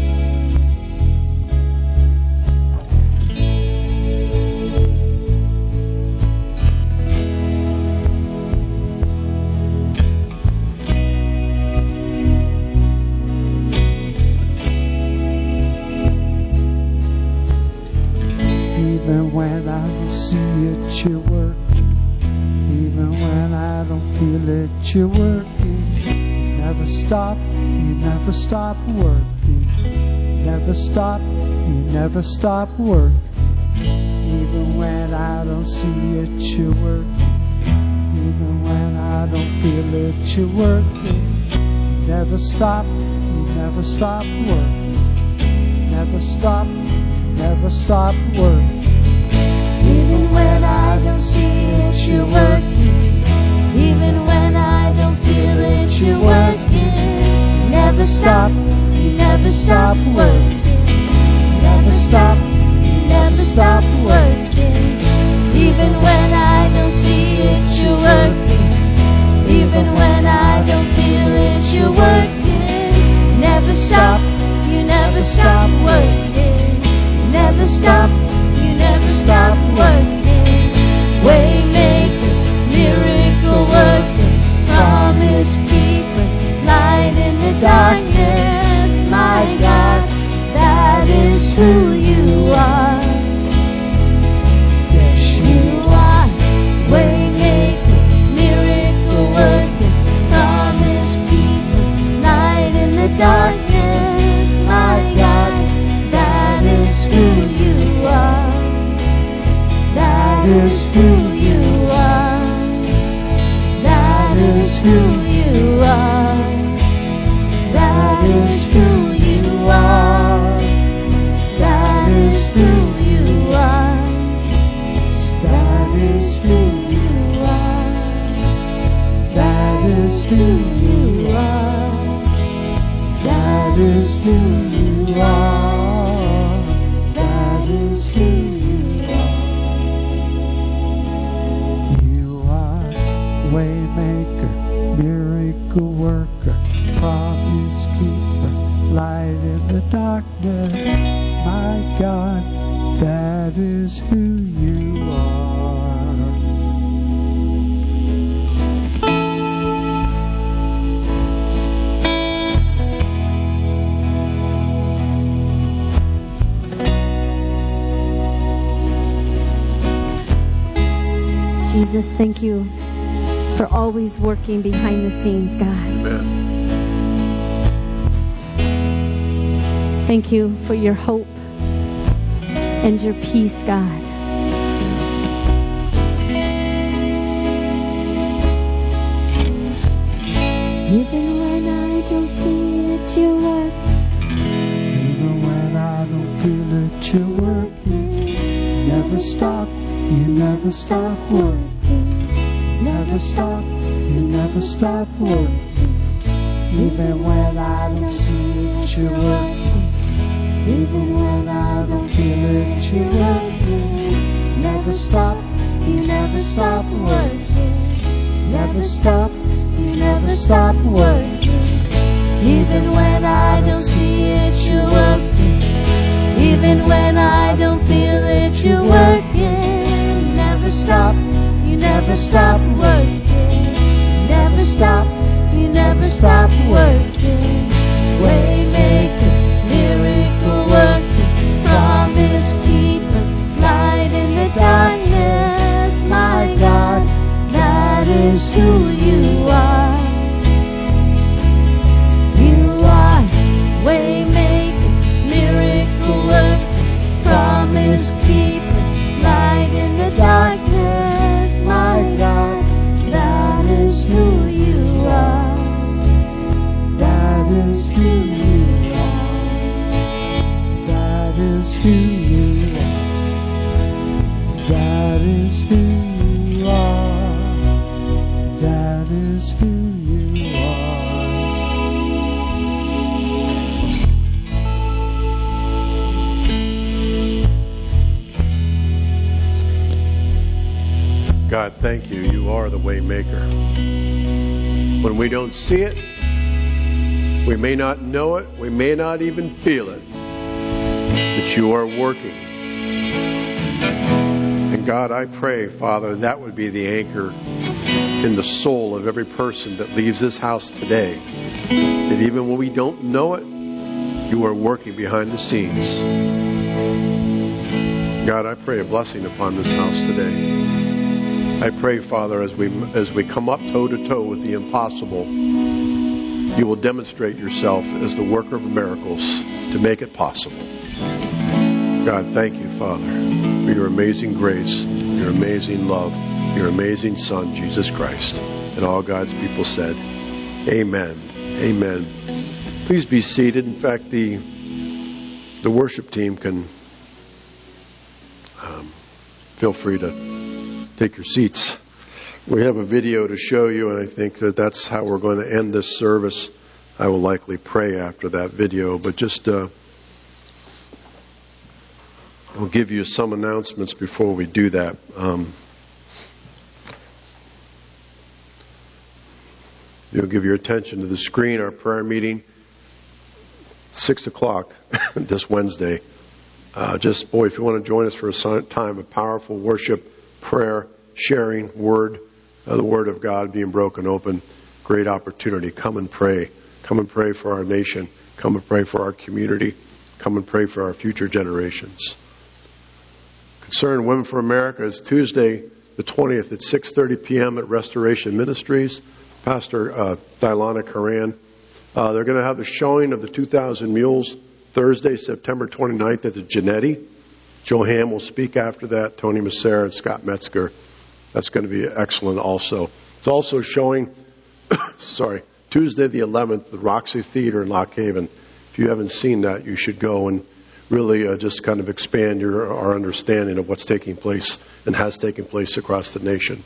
Even when I don't see it, you're working. Even when I don't feel it, you're working. You never stop, you never stop working. Never stop, you never stop working. Even when I don't see it, you're working. Even when I don't feel it, you're working. You never stop, you never stop working. stop working. Even when I don't see it, you're working. Even when I don't feel it, you're working. You never stop, you never stop working. You never stop, you never stop working. Even when I don't see it, you're working. Even when I don't feel it, you're working. You never stop, you never stop working. You never stop, you never stop working. Waymaker, miracle worker, promise keeper, light in the darkness. My God, that is who you are. Yes, you are. Waymaker, miracle worker, promise keeper, light in the darkness. My God, that is who you are. That is who you are. That is who you are. That is who you are. That is who you are. That is who you are. That is who you are. That is who you are. That is who you are. You are waymaker, miracle worker, promise keeper, light in the darkness. My God, that is who you are. Jesus, thank you for always working behind the scenes, God. Amen. Thank you for your hope and your peace, God. Even when I don't see it, you work. Even when I don't feel it, you're working. You never stop, you never stop working. Never stop, you never stop working. Even when I don't see it, you're working. Even when I don't feel it, you're working. Never stop, you never stop working. Never stop, you never stop working. Even when I don't see it, you're working. Even when I don't feel it, you're working. Never stop, you never stop working. Never stop, you never stop working. Waymaker, miracle worker, promise keeper, light in the darkness. My God, that is who you are. You are waymaker, miracle worker, promise keeper, light in the darkness. My God, that is who you are. That is who you are. That is who you are. That is who you are. That is who you are. God, thank you. You are the way maker. When we don't see it, we may not know it, we may not even feel it, but you are working. And God, I pray, Father, that would be the anchor in the soul of every person that leaves this house today. That even when we don't know it, you are working behind the scenes. God, I pray a blessing upon this house today. I pray, Father, as we as we come up toe to toe with the impossible, you will demonstrate yourself as the worker of miracles to make it possible. God, thank you, Father, for your amazing grace, your amazing love, your amazing Son, Jesus Christ. And all God's people said, amen. Amen. Please be seated. In fact, the the worship team can feel free to take your seats. We have a video to show you, and I think that that's how we're going to end this service. I will likely pray after that video, but just uh, I'll give you some announcements before we do that. Um, you'll give your attention to the screen. Our prayer meeting, six o'clock this Wednesday. Uh, just, boy, if you want to join us for a time of powerful worship, prayer, sharing, word, uh, the Word of God being broken open, great opportunity. Come and pray. Come and pray for our nation. Come and pray for our community. Come and pray for our future generations. Concern Women for America is Tuesday the twentieth at six thirty p.m. at Restoration Ministries. Pastor uh, Dilana Karan. Uh, they're going to have the showing of the two thousand Mules Thursday, September twenty-ninth at the Genetti. Joe Ham will speak after that. Tony Massera and Scott Metzger. That's going to be excellent also. It's also showing, sorry, Tuesday the eleventh, the Roxy Theater in Lock Haven. If you haven't seen that, you should go and really uh, just kind of expand your our understanding of what's taking place and has taken place across the nation.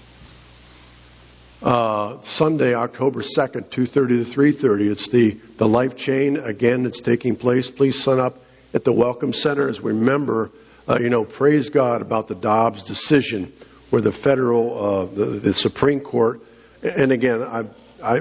Uh, Sunday, October second, two thirty to three thirty. It's the, the Life Chain. Again, it's taking place. Please sign up at the Welcome Center as we remember, uh, you know, praise God about the Dobbs decision where the federal, uh, the, the Supreme Court, and again, I, I,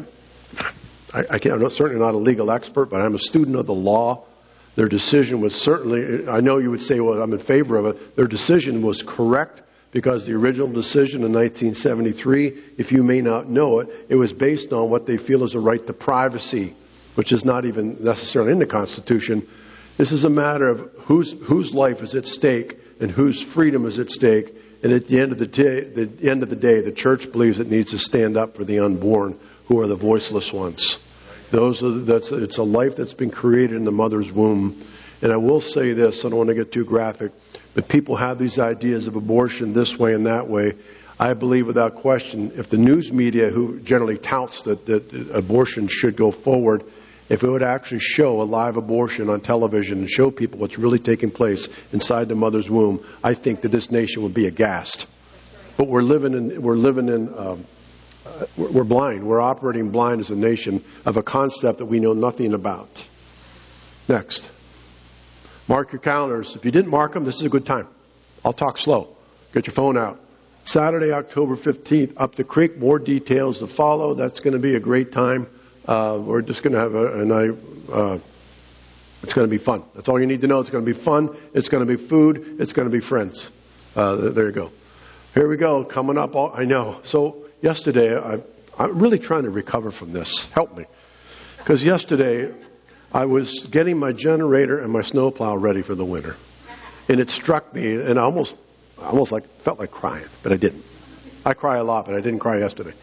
I, I can't, I'm certainly not a legal expert, but I'm a student of the law. Their decision was certainly, I know you would say, well, I'm in favor of it. Their decision was correct because the original decision in nineteen seventy-three, if you may not know it, it was based on what they feel is a right to privacy, which is not even necessarily in the Constitution. This is a matter of whose whose life is at stake and whose freedom is at stake. And at the end of the day, the end of the day, the church believes it needs to stand up for the unborn, who are the voiceless ones. Those are, that's it's a life that's been created in the mother's womb. And I will say this, I don't want to get too graphic, but people have these ideas of abortion this way and that way. I believe without question, if the news media, who generally touts that, that abortion should go forward, if it would actually show a live abortion on television and show people what's really taking place inside the mother's womb, I think that this nation would be aghast. But we're living in, we're living in, um, uh, we're blind. We're operating blind as a nation of a concept that we know nothing about. Next. Mark your calendars. If you didn't mark them, this is a good time. I'll talk slow. Get your phone out. Saturday, October fifteenth, up the creek. More details to follow. That's going to be a great time. Uh, we're just going to have a, a night. Uh, it's going to be fun. That's all you need to know. It's going to be fun. It's going to be food. It's going to be friends. Uh, there you go. Here we go. Coming up. All, I know. So yesterday, I, I'm really trying to recover from this. Help me. Because yesterday, I was getting my generator and my snowplow ready for the winter. And it struck me, and I almost, almost like felt like crying, but I didn't. I cry a lot, but I didn't cry yesterday.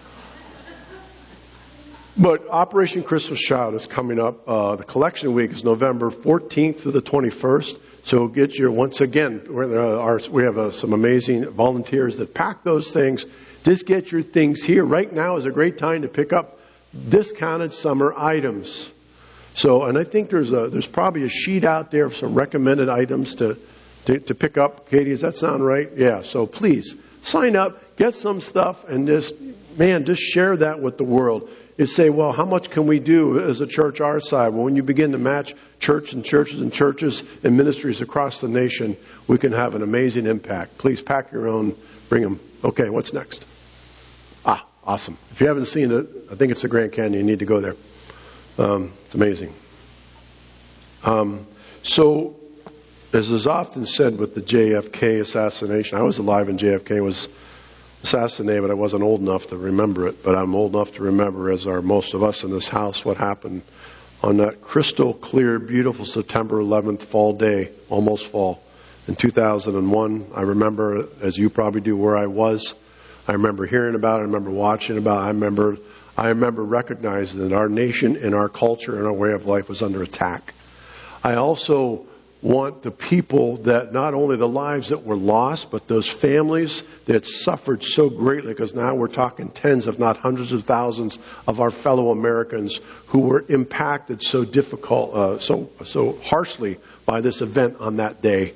But Operation Christmas Child is coming up. Uh, the collection week is November fourteenth through the twenty-first. So get your, once again, we're, uh, our, we have uh, some amazing volunteers that pack those things. Just get your things here. Right now is a great time to pick up discounted summer items. So, and I think there's a there's probably a sheet out there of some recommended items to, to, to pick up. Katie, does that sound right? Yeah. So please sign up, get some stuff, and just, man, just share that with the world. You say, well, how much can we do as a church our side? Well, when you begin to match church and churches and churches and ministries across the nation, we can have an amazing impact. Please pack your own, bring them. Okay, what's next? Ah, awesome. If you haven't seen it, I think it's the Grand Canyon. You need to go there. Um, it's amazing. Um, so, as is often said with the J F K assassination, I was alive when J F K was assassinated, but I wasn't old enough to remember it. But I'm old enough to remember, as are most of us in this house, what happened on that crystal clear, beautiful September eleventh fall day, almost fall, in two thousand one. I remember, as you probably do, where I was. I remember hearing about it. I remember watching about it. I remember, I remember recognizing that our nation and our culture and our way of life was under attack. I also want the people that not only the lives that were lost, but those families that suffered so greatly, because now we're talking tens, if not hundreds of thousands of our fellow Americans who were impacted so difficult, uh, so so harshly by this event on that day.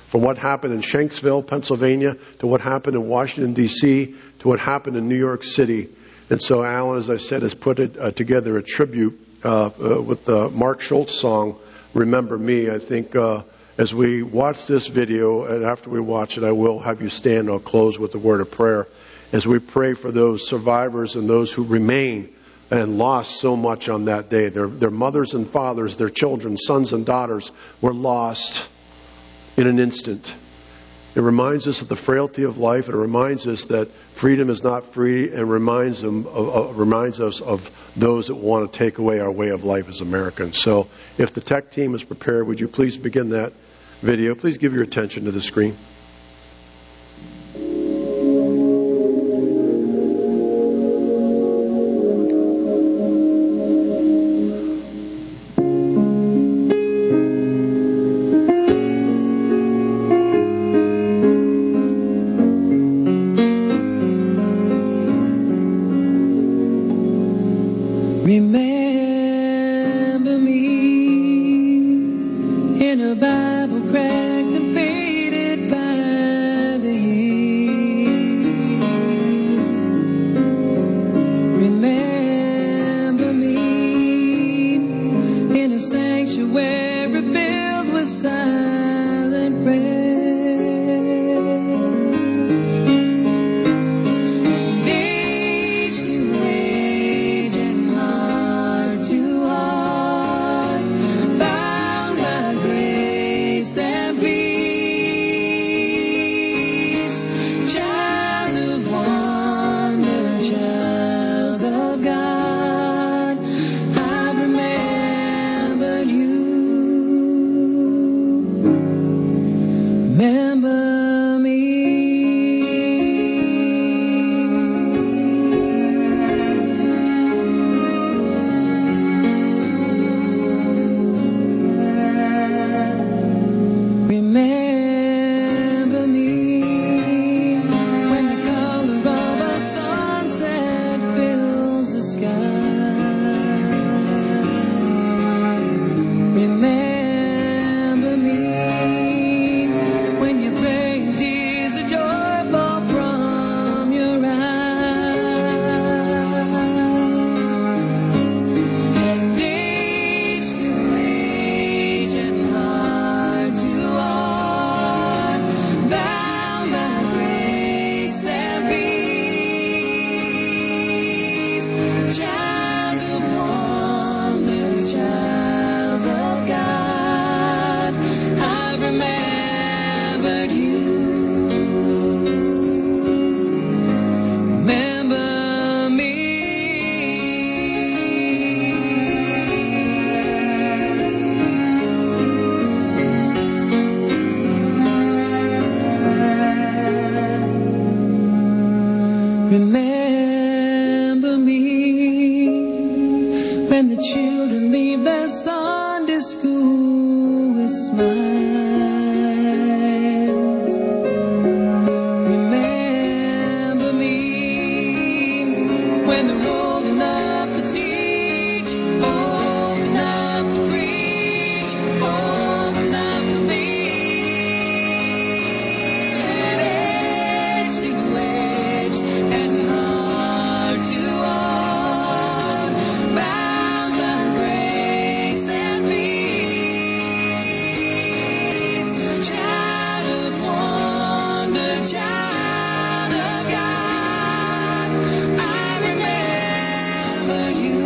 From what happened in Shanksville, Pennsylvania, to what happened in Washington, D C, to what happened in New York City. And so Alan, as I said, has put it, uh, together a tribute uh, uh, with the Mark Schultz song, Remember Me. I think uh, as we watch this video, and after we watch it, I will have you stand. I'll close with a word of prayer. As we pray for those survivors and those who remain and lost so much on that day. Their, their mothers and fathers, their children, sons and daughters were lost in an instant. It reminds us of the frailty of life. It reminds us that freedom is not free, and reminds them of, uh, reminds us of those that want to take away our way of life as Americans. So if the tech team is prepared, would you please begin that video? Please give your attention to the screen. Remember me in a Bible cracked and faded by the years. Remember me in a sanctuary filled with silent prayer. Remember me when the children leave their Sunday school with smiles. Remember me when they're old enough to teach, old enough to preach, old enough to lead, and edge to edge and heart to heart, bound by grace and peace. Child of wonder, child of God, I remember you.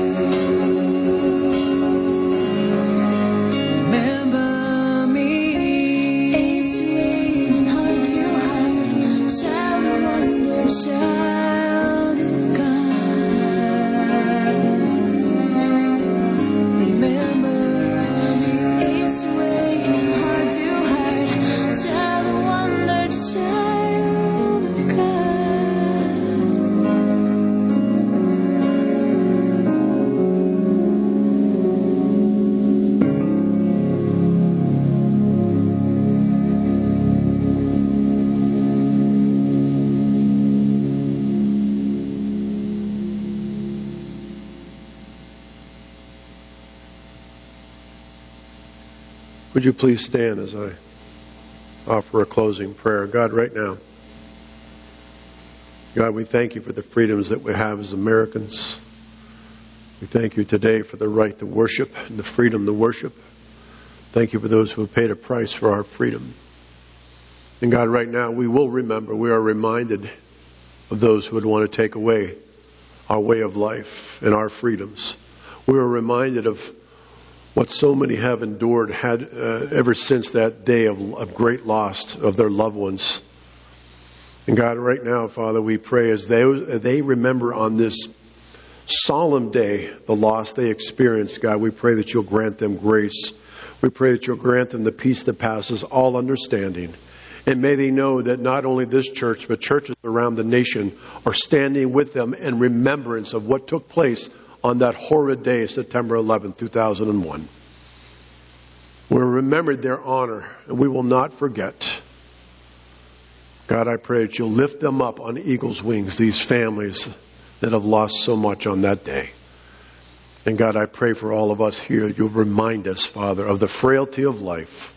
Remember me. It's raging heart to heart, child of wonder, child of God. Remember me. It's raging heart to heart, child of wonder, child of God. Would you please stand as I offer a closing prayer. God, right now, God, we thank you for the freedoms that we have as Americans. We thank you today for the right to worship and the freedom to worship. Thank you for those who have paid a price for our freedom. And God, right now, we will remember, we are reminded of those who would want to take away our way of life and our freedoms. We are reminded of what so many have endured had uh, ever since that day of, of great loss of their loved ones. And God, right now, Father, we pray as they, as they remember on this solemn day the loss they experienced, God, we pray that you'll grant them grace. We pray that you'll grant them the peace that passes all understanding. And may they know that not only this church, but churches around the nation are standing with them in remembrance of what took place on that horrid day, September eleventh, two thousand one. We're remembered their honor, and we will not forget. God, I pray that you'll lift them up on eagle's wings, these families that have lost so much on that day. And God, I pray for all of us here, you'll remind us, Father, of the frailty of life.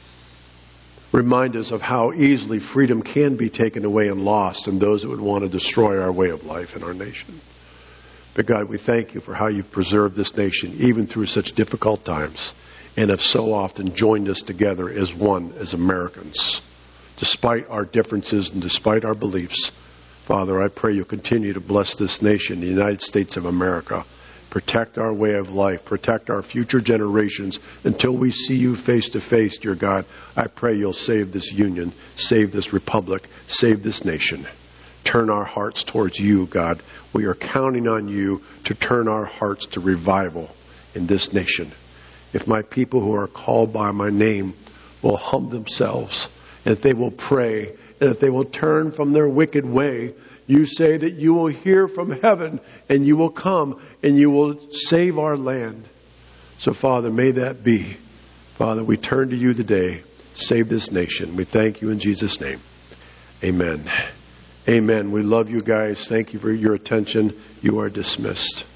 Remind us of how easily freedom can be taken away and lost, and those that would want to destroy our way of life in our nation. But God, we thank you for how you've preserved this nation, even through such difficult times, and have so often joined us together as one, as Americans. Despite our differences and despite our beliefs, Father, I pray you'll continue to bless this nation, the United States of America. Protect our way of life. Protect our future generations until we see you face to face, dear God. I pray you'll save this union, save this republic, save this nation. Turn our hearts towards you, God. We are counting on you to turn our hearts to revival in this nation. If my people who are called by my name will humble themselves, and if they will pray, and if they will turn from their wicked way, you say that you will hear from heaven, and you will come, and you will save our land. So, Father, may that be. Father, we turn to you today. Save this nation. We thank you in Jesus' name. Amen. Amen. We love you guys. Thank you for your attention. You are dismissed.